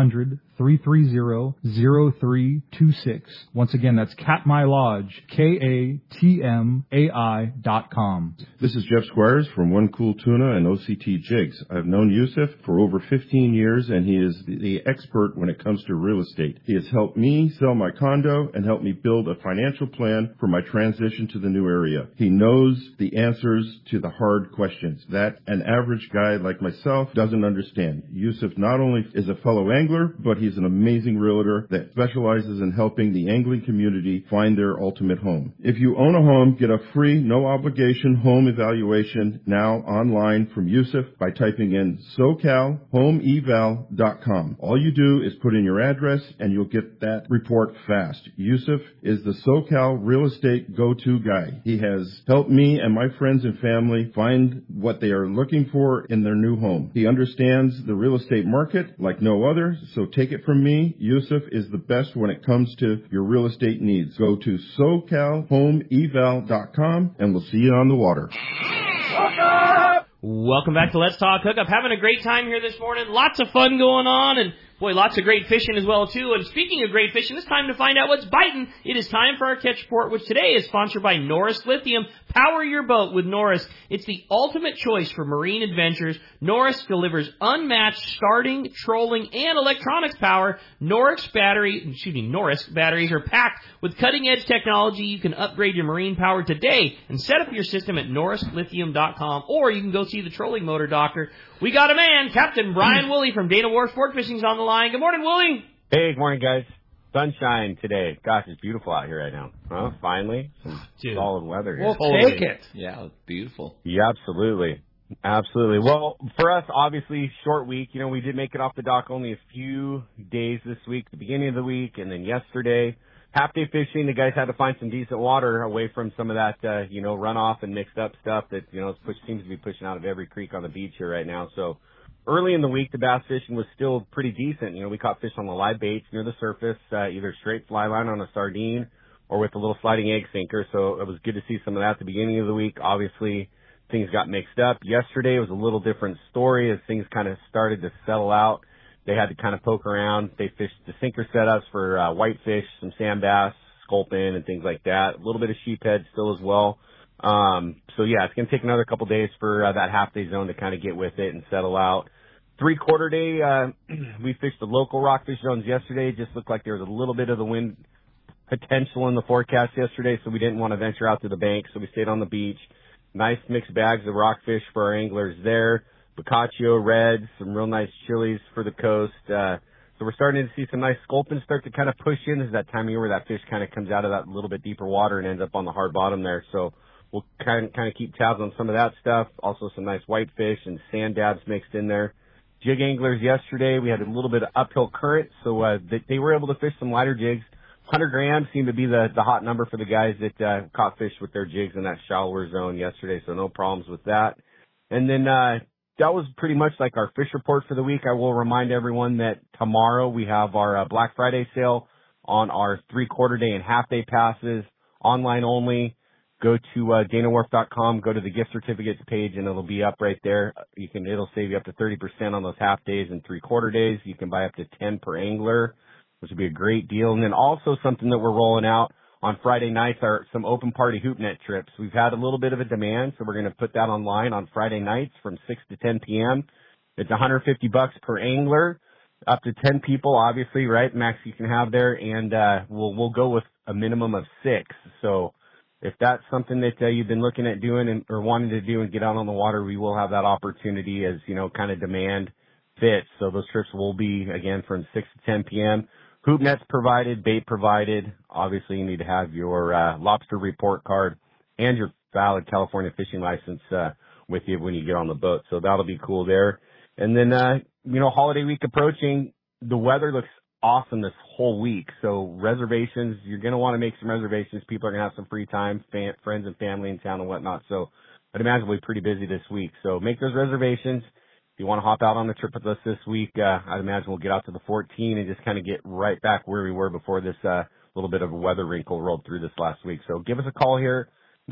1-800-330-0326. Once again, that's Katmai Lodge, KATMAI.com. This is Jeff Squires from One Cool Tuna and OCT Jigs. I've known Yusuf for over 15 years, and he is the expert when it comes to real estate. He has helped me sell my condo and helped me build a financial plan for my transition to the new area. He knows the answers to the hard questions that an average guy like myself doesn't understand. Yusuf not only is a fellow angler, but he's an amazing realtor that specializes in helping the angling community find their ultimate home. If you own a home, get a free, no obligation home evaluation now online from Yusuf by typing in SoCalHomeEval.com. All you do is put in your address and you'll get that report fast. Yusuf is the SoCal real estate go-to guy. He has helped me and my friends and family find what they are looking for in their new home. He understands the real estate market like no other, so take it from me, Yusuf is the best when it comes to your real estate needs. Go to SoCalHomeEval.com and we'll see you on the water. Welcome back to Let's Talk Hookup. Having a great time here this morning. Lots of fun going on, and Boy, lots of great fishing as well, too. And speaking of great fishing, it's time to find out what's biting. It is time for our Catch Report, which today is sponsored by Norris Lithium. Power your boat with Norris. It's the ultimate choice for marine adventures. Norris delivers unmatched starting, trolling, and electronics power. Norris batteries are packed with cutting-edge technology. You can upgrade your marine power today and set up your system at norrislithium.com, or you can go see the trolling motor doctor. We got a man, Captain Brian Woolley from Dana Wharf Sport Fishing's on the line. Good morning, Woolley. Hey, good morning, guys. Sunshine today. Gosh, it's beautiful out here right now. Huh? Finally, some solid weather here. We'll take it. Yeah, it's beautiful. Yeah, absolutely. Absolutely. Well, for us, obviously, short week. You know, we did make it off the dock only a few days this week, the beginning of the week, and then yesterday. Half-day fishing, the guys had to find some decent water away from some of that, runoff and mixed-up stuff that, seems to be pushing out of every creek on the beach here right now. So early in the week, the bass fishing was still pretty decent. We caught fish on the live baits near the surface, either straight fly line on a sardine or with a little sliding egg sinker. So it was good to see some of that at the beginning of the week. Obviously, things got mixed up. Yesterday was a little different story as things kind of started to settle out. They had to kind of poke around. They fished the sinker setups for whitefish, some sand bass, sculpin, and things like that. A little bit of sheephead still as well. It's going to take another couple days for that half-day zone to kind of get with it and settle out. 3/4 day, we fished the local rockfish zones yesterday. Just looked like there was a little bit of the wind potential in the forecast yesterday, so we didn't want to venture out to the bank, so we stayed on the beach. Nice mixed bags of rockfish for our anglers there. Boccaccio, reds, some real nice chilies for the coast. So we're starting to see some nice sculpins start to kind of push in. This is that time of year where that fish kind of comes out of that little bit deeper water and ends up on the hard bottom there. So we'll kind of keep tabs on some of that stuff. Also some nice whitefish and sand dabs mixed in there. Jig anglers yesterday, we had a little bit of uphill current, so they were able to fish some lighter jigs. 100 grams seemed to be the hot number for the guys that caught fish with their jigs in that shallower zone yesterday, so no problems with that. And then that was pretty much like our fish report for the week. I will remind everyone that tomorrow we have our Black Friday sale on our 3/4 day and half-day passes, online only. Go to danawharf.com, go to the gift certificates page, and it'll be up right there. It'll save you up to 30% on those half days and 3/4 days. You can buy up to 10 per angler, which would be a great deal. And then also something that we're rolling out on Friday nights are some open party hoop net trips. We've had a little bit of a demand, so we're going to put that online on Friday nights from 6 to 10 p.m. It's $150 per angler, up to 10 people, obviously, right? Max you can have there, and we'll go with a minimum of 6. So if that's something that you've been looking at doing or wanting to do and get out on the water, we will have that opportunity as, kind of demand fits. So those trips will be, again, from 6 to 10 p.m. Hoop nets provided, bait provided. Obviously, you need to have your lobster report card and your valid California fishing license with you when you get on the boat. So that'll be cool there. And then, holiday week approaching, the weather looks awesome this whole week. So reservations, you're going to want to make some reservations. People are going to have some free time, friends and family in town and whatnot. So I'd imagine we'll be pretty busy this week. So make those reservations. If you want to hop out on the trip with us this week, I'd imagine we'll get out to the 14 and just kind of get right back where we were before this little bit of a weather wrinkle rolled through this last week. So give us a call here,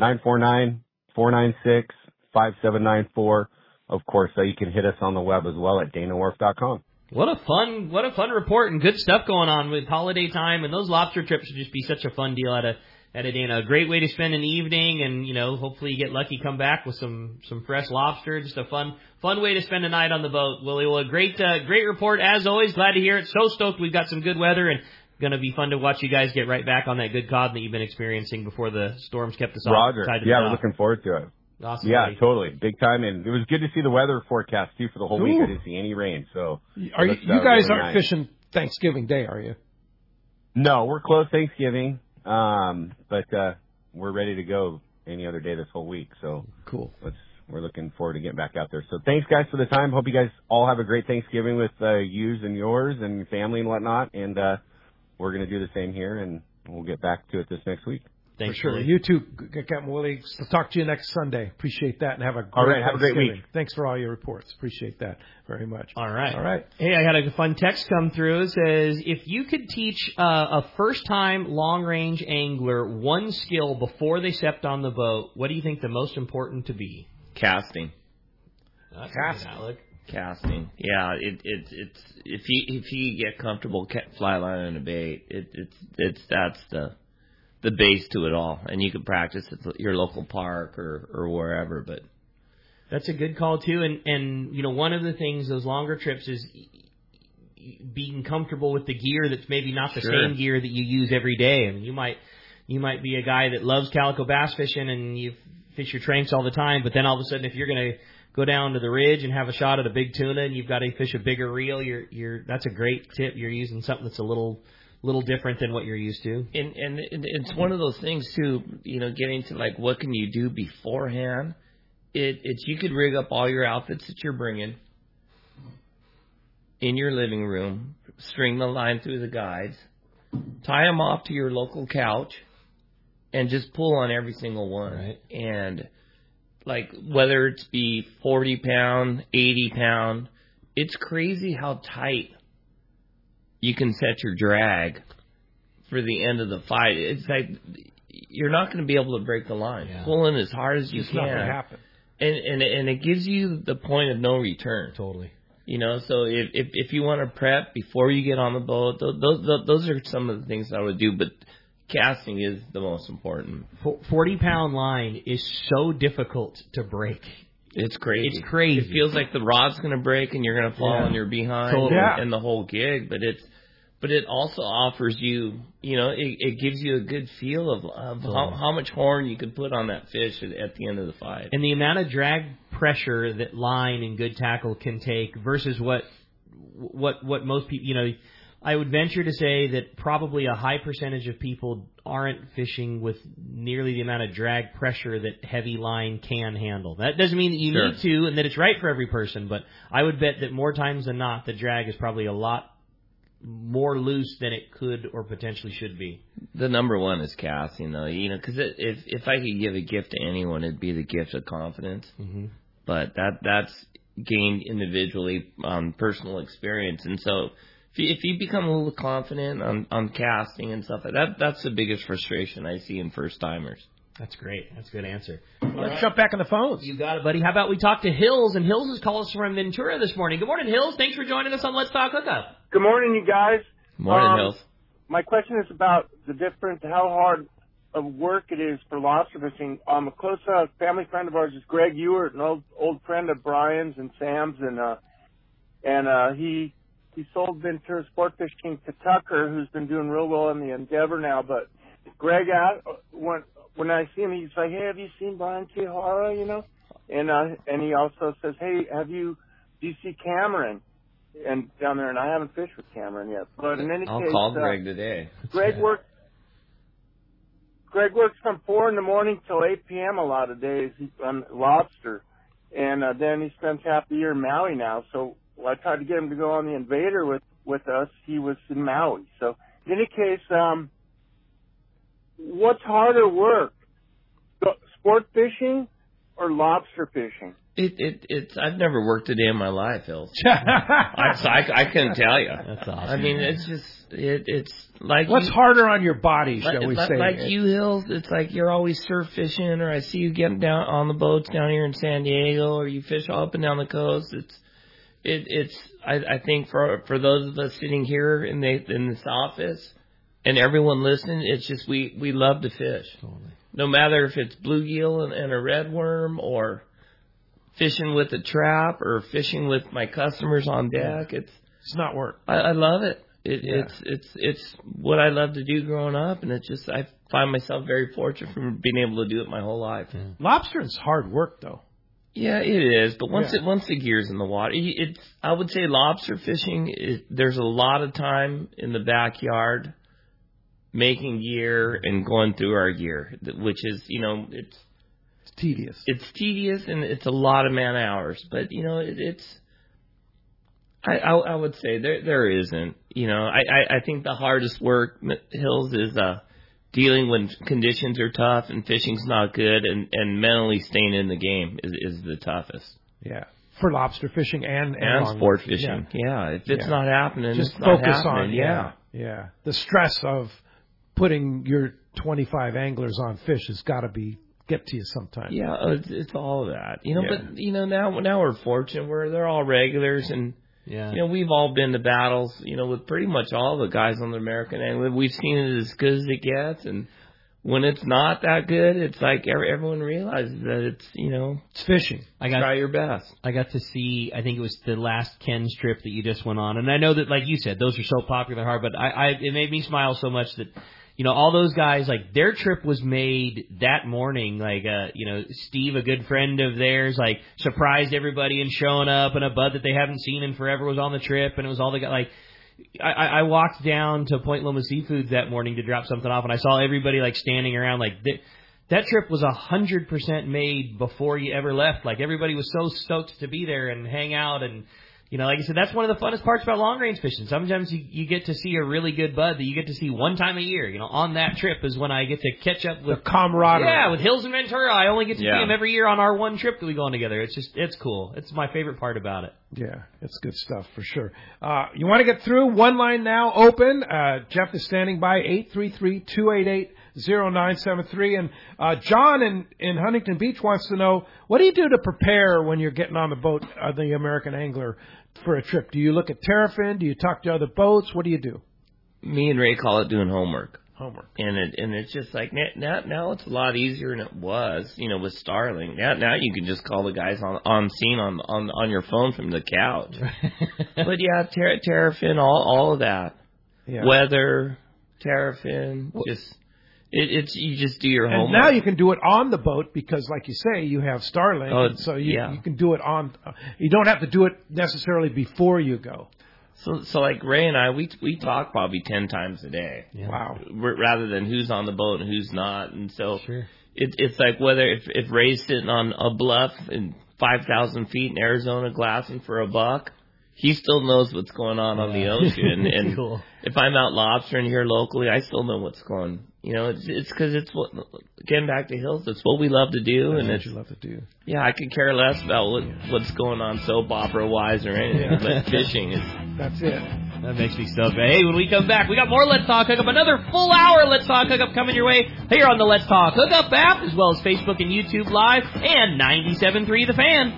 949-496-5794. Of course, you can hit us on the web as well at danawharf.com. What a fun report and good stuff going on with holiday time, and those lobster trips would just be such a fun deal at a Dana. A great way to spend an evening, and hopefully you get lucky, come back with some fresh lobster. Just a fun way to spend a night on the boat. Willie, well, a great report as always. Glad to hear it. So stoked we've got some good weather, and going to be fun to watch you guys get right back on that good cod that you've been experiencing before the storms kept us off. Roger. Yeah, we're looking forward to it. Awesome. Yeah, totally. Big time. And it was good to see the weather forecast, too, for the whole week. I didn't see any rain. So you guys really aren't fishing Thanksgiving Day, are you? No, we're closed Thanksgiving. But we're ready to go any other day this whole week. So cool. We're looking forward to getting back out there. So thanks, guys, for the time. Hope you guys all have a great Thanksgiving with yous and yours and your family and whatnot. And we're going to do the same here, and we'll get back to it this next week. Thanks, for sure. Willie. You too, Captain Willie. We'll talk to you next Sunday. Appreciate that, and have a great all right. Have a great week. Thanks for all your reports. Appreciate that very much. All right. All right. Hey, I had a fun text come through. It says, if you could teach a first-time long-range angler one skill before they stepped on the boat, what do you think the most important to be? Casting. That's Casting. Alec. Casting, yeah, it's if you get comfortable fly lining a bait, that's the base to it all, and you can practice at your local park or wherever. But that's a good call too, and you know, one of the things those longer trips is being comfortable with the gear that's maybe not the same gear that you use every day. I mean, you might be a guy that loves calico bass fishing and you fish your tranks all the time, but then all of a sudden, if you're going to go down to the ridge and have a shot at a big tuna and you've got to fish a bigger reel, that's a great tip. You're using something that's a little different than what you're used to. And it's one of those things too, you know, getting to like what can you do beforehand. It's you could rig up all your outfits that you're bringing in your living room, string the line through the guides, tie them off to your local couch, and just pull on every single one. Right. And like whether it's be 40 pound, 80 pound, it's crazy how tight you can set your drag for the end of the fight. It's like you're not going to be able to break the line. Yeah. Pulling as hard as you can. It's not going to happen. And it gives you the point of no return. Totally. You know, so if you want to prep before you get on the boat, those are some of the things I would do. But casting is the most important. 40-pound line is so difficult to break. It's crazy. It's crazy. It feels like the rod's going to break and you're going to fall on your behind and the whole gig. But it also offers you, you know, it gives you a good feel of how much horn you could put on that fish at the end of the fight. And the amount of drag pressure that line and good tackle can take versus what most people, you know, I would venture to say that probably a high percentage of people aren't fishing with nearly the amount of drag pressure that heavy line can handle. That doesn't mean that you need to and that it's right for every person, but I would bet that more times than not, the drag is probably a lot more loose than it could or potentially should be. The number one is casting, though, you know, because if I could give a gift to anyone, it'd be the gift of confidence. Mm-hmm. But that's gained individually on personal experience, and so if you become a little confident on casting and stuff like that, that's the biggest frustration I see in first timers. That's great. That's a good answer. Let's jump back on the phones. You got it, buddy. How about we talk to Hills? And Hills has called us from Ventura this morning. Good morning, Hills. Thanks for joining us on Let's Talk Hookup. Good morning, you guys. Morning, Hills. My question is about the difference, how hard of work it is for lobster fishing. A close family friend of ours is Greg Ewert, an old friend of Brian's and Sam's, and he sold Ventura Sport Fishing to Tucker, who's been doing real well in the Endeavor now. But Greg, when I see him, he's like, "Hey, have you seen Brian Kihara?" You know, and he also says, "Hey, do you see Cameron?" And down there, and I haven't fished with Cameron yet. But in any case, I'll call Greg today. Greg works from 4 a.m. till 8 p.m. a lot of days on lobster, and then he spends half the year in Maui now. So I tried to get him to go on the Invader with us. He was in Maui. So in any case, what's harder work, sport fishing or lobster fishing? It's I've never worked a day in my life, Hills. I couldn't tell you. That's awesome. I mean, it's just it's like what's harder on your body, shall we say? Like you, Hills. It's like you're always surf fishing, or I see you getting down on the boats down here in San Diego, or you fish all up and down the coast. I think for those of us sitting here in this office and everyone listening, it's just we love to fish. Totally. No matter if it's bluegill and a redworm, or fishing with a trap, or fishing with my customers on deck, it's not work. I love it. It's what I love to do growing up, and it's just I find myself very fortunate for being able to do it my whole life. Yeah. Lobster is hard work, though. Yeah, it is. But once the gear's in the water, I would say lobster fishing. There's a lot of time in the backyard making gear and going through our gear, which is it's tedious. It's tedious and it's a lot of man hours. But I would say there isn't. I think the hardest work, Hills, is dealing when conditions are tough and fishing's not good, and mentally staying in the game is the toughest. Yeah, for lobster fishing and sport fishing. Yeah, if it's not happening, just it's not focus happening. on the stress of putting your 25 anglers on fish has got to be get to you sometimes. Yeah, it's all of that. You know, Yeah. but you know now we're fortunate. They're all regulars, and Yeah. you know, we've all been to battles. You know, with pretty much all the guys on the American Angler. We've seen it as good as it gets, and when it's not that good, it's like everyone realizes that it's, you know, it's fishing. Try your best. I got to see, I think it was the last Ken's trip that you just went on, and I know that, like you said, those are so popular hard, but it made me smile so much that, you know, all those guys, like, their trip was made that morning. Like, you know, Steve, a good friend of theirs, like, surprised everybody in showing up, and a bud that they haven't seen in forever was on the trip, and it was all the guys, like, I walked down to Point Loma Seafoods that morning to drop something off, and I saw everybody, like, standing around, like, that trip was 100% made before you ever left. Like, everybody was so stoked to be there and hang out, and, you know, like I said, that's one of the funnest parts about long-range fishing. Sometimes you get to see a really good bud that you get to see one time a year. You know, on that trip is when I get to catch up with... The camaraderie. Yeah, with Hills and Ventura. I only get to see them every year on our one trip that we go on together. It's cool. It's my favorite part about it. Yeah, it's good stuff for sure. You want to get through? One line now open. Jeff is standing by, 833-288-0973. And John in Huntington Beach wants to know, what do you do to prepare when you're getting on the boat, the American Angler, for a trip? Do you look at Terrafin? Do you talk to other boats? What do you do? Me and Ray call it doing homework. Homework. And it's just like now it's a lot easier than it was, you know, with Starling. Now you can just call the guys on scene on your phone from the couch. But yeah, Terrafin, all of that. Yeah. Weather, Terrafin, it's you just do your homework. And now you can do it on the boat because, like you say, you have Starlink. Oh, so you can do it on. You don't have to do it necessarily before you go. So like Ray and I, we talk probably 10 times a day. Yeah. Wow. Rather than who's on the boat and who's not. And so it's like whether if Ray's sitting on a bluff in 5,000 feet in Arizona glassing for a buck, he still knows what's going on the ocean. And cool. If I'm out lobstering here locally, I still know what's going. You know, it's because it's what, getting back to Hills, it's what we love to do. That's and what it's you love to do. Yeah, I could care less about what's going on soap opera wise or anything, but fishing is. That's it. That makes me so bad. Hey, when we come back, we got more Let's Talk Hookup. Another full hour Let's Talk Hookup coming your way here on the Let's Talk Hookup app, as well as Facebook and YouTube Live, and 97.3 The Fan.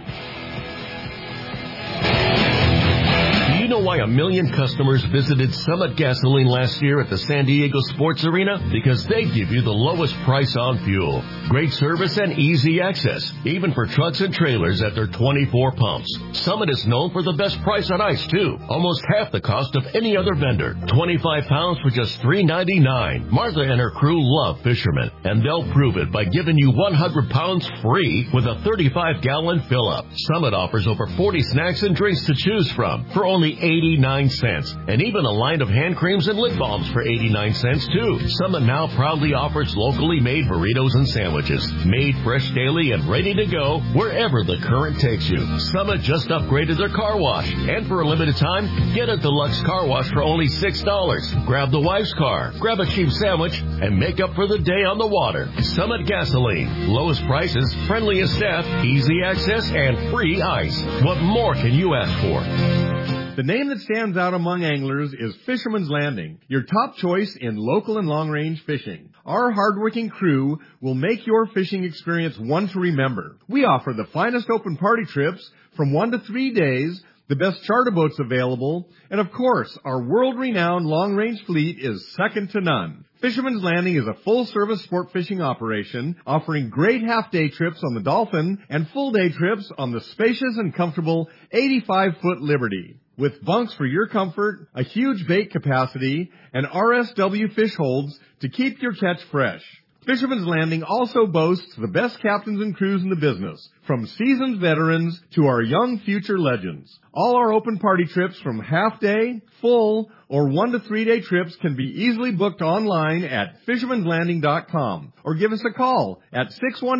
Do you know why 1 million customers visited Summit Gasoline last year at the San Diego Sports Arena? Because they give you the lowest price on fuel. Great service and easy access, even for trucks and trailers at their 24 pumps. Summit is known for the best price on ice, too. Almost half the cost of any other vendor. 25 pounds for just $3.99. Martha and her crew love fishermen, and they'll prove it by giving you 100 pounds free with a 35-gallon fill-up. Summit offers over 40 snacks and drinks to choose from for only 89 cents. And even a line of hand creams and lip balms for 89 cents, too. Summit now proudly offers locally made burritos and sandwiches. Made fresh daily and ready to go wherever the current takes you. Summit just upgraded their car wash. And for a limited time, get a deluxe car wash for only $6. Grab the wife's car, grab a cheap sandwich, and make up for the day on the water. Summit Gasoline. Lowest prices, friendliest staff, easy access, and free ice. What more can you ask for? The name that stands out among anglers is Fisherman's Landing, your top choice in local and long-range fishing. Our hardworking crew will make your fishing experience one to remember. We offer the finest open party trips from 1 to 3 days, the best charter boats available, and of course, our world-renowned long-range fleet is second to none. Fisherman's Landing is a full-service sport fishing operation offering great half-day trips on the Dolphin and full-day trips on the spacious and comfortable 85-foot Liberty. With bunks for your comfort, a huge bait capacity, and RSW fish holds to keep your catch fresh. Fisherman's Landing also boasts the best captains and crews in the business, from seasoned veterans to our young future legends. All our open party trips from half-day, full, or 1 to 3 day trips can be easily booked online at fishermanslanding.com or give us a call at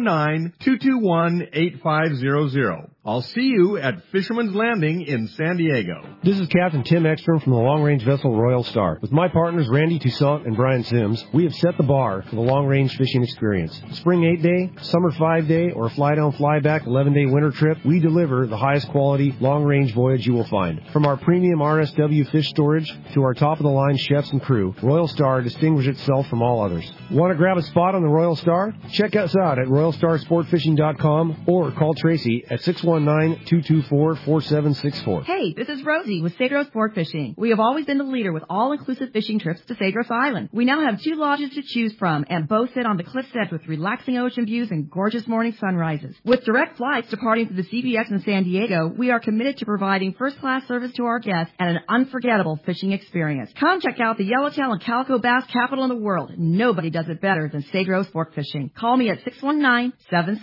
619-221-8500. I'll see you at Fisherman's Landing in San Diego. This is Captain Tim Ekstrom from the long-range vessel Royal Star. With my partners Randy Toussaint and Brian Sims, we have set the bar for the long-range fishing experience. Spring 8-day, summer 5-day, or fly-down, fly-back laid-back 11-day winter trip, we deliver the highest quality long-range voyage you will find. From our premium RSW fish storage to our top-of-the-line chefs and crew, Royal Star distinguishes itself from all others. Want to grab a spot on the Royal Star? Check us out at RoyalStarSportFishing.com or call Tracy at 619-224-4764. Hey, this is Rosie with Cedros Sport Fishing. We have always been the leader with all-inclusive fishing trips to Cedros Island. We now have 2 lodges to choose from and both sit on the cliff's edge with relaxing ocean views and gorgeous morning sunrises. With direct flights departing to the CBX in San Diego, we are committed to providing first-class service to our guests and an unforgettable fishing experience. Come check out the yellowtail and calico bass capital in the world. Nobody does it better than Cedros Sport Fishing. Call me at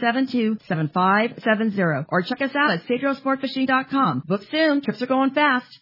619-772-7570 or check us out at CedrosSportFishing.com. Book soon. Trips are going fast.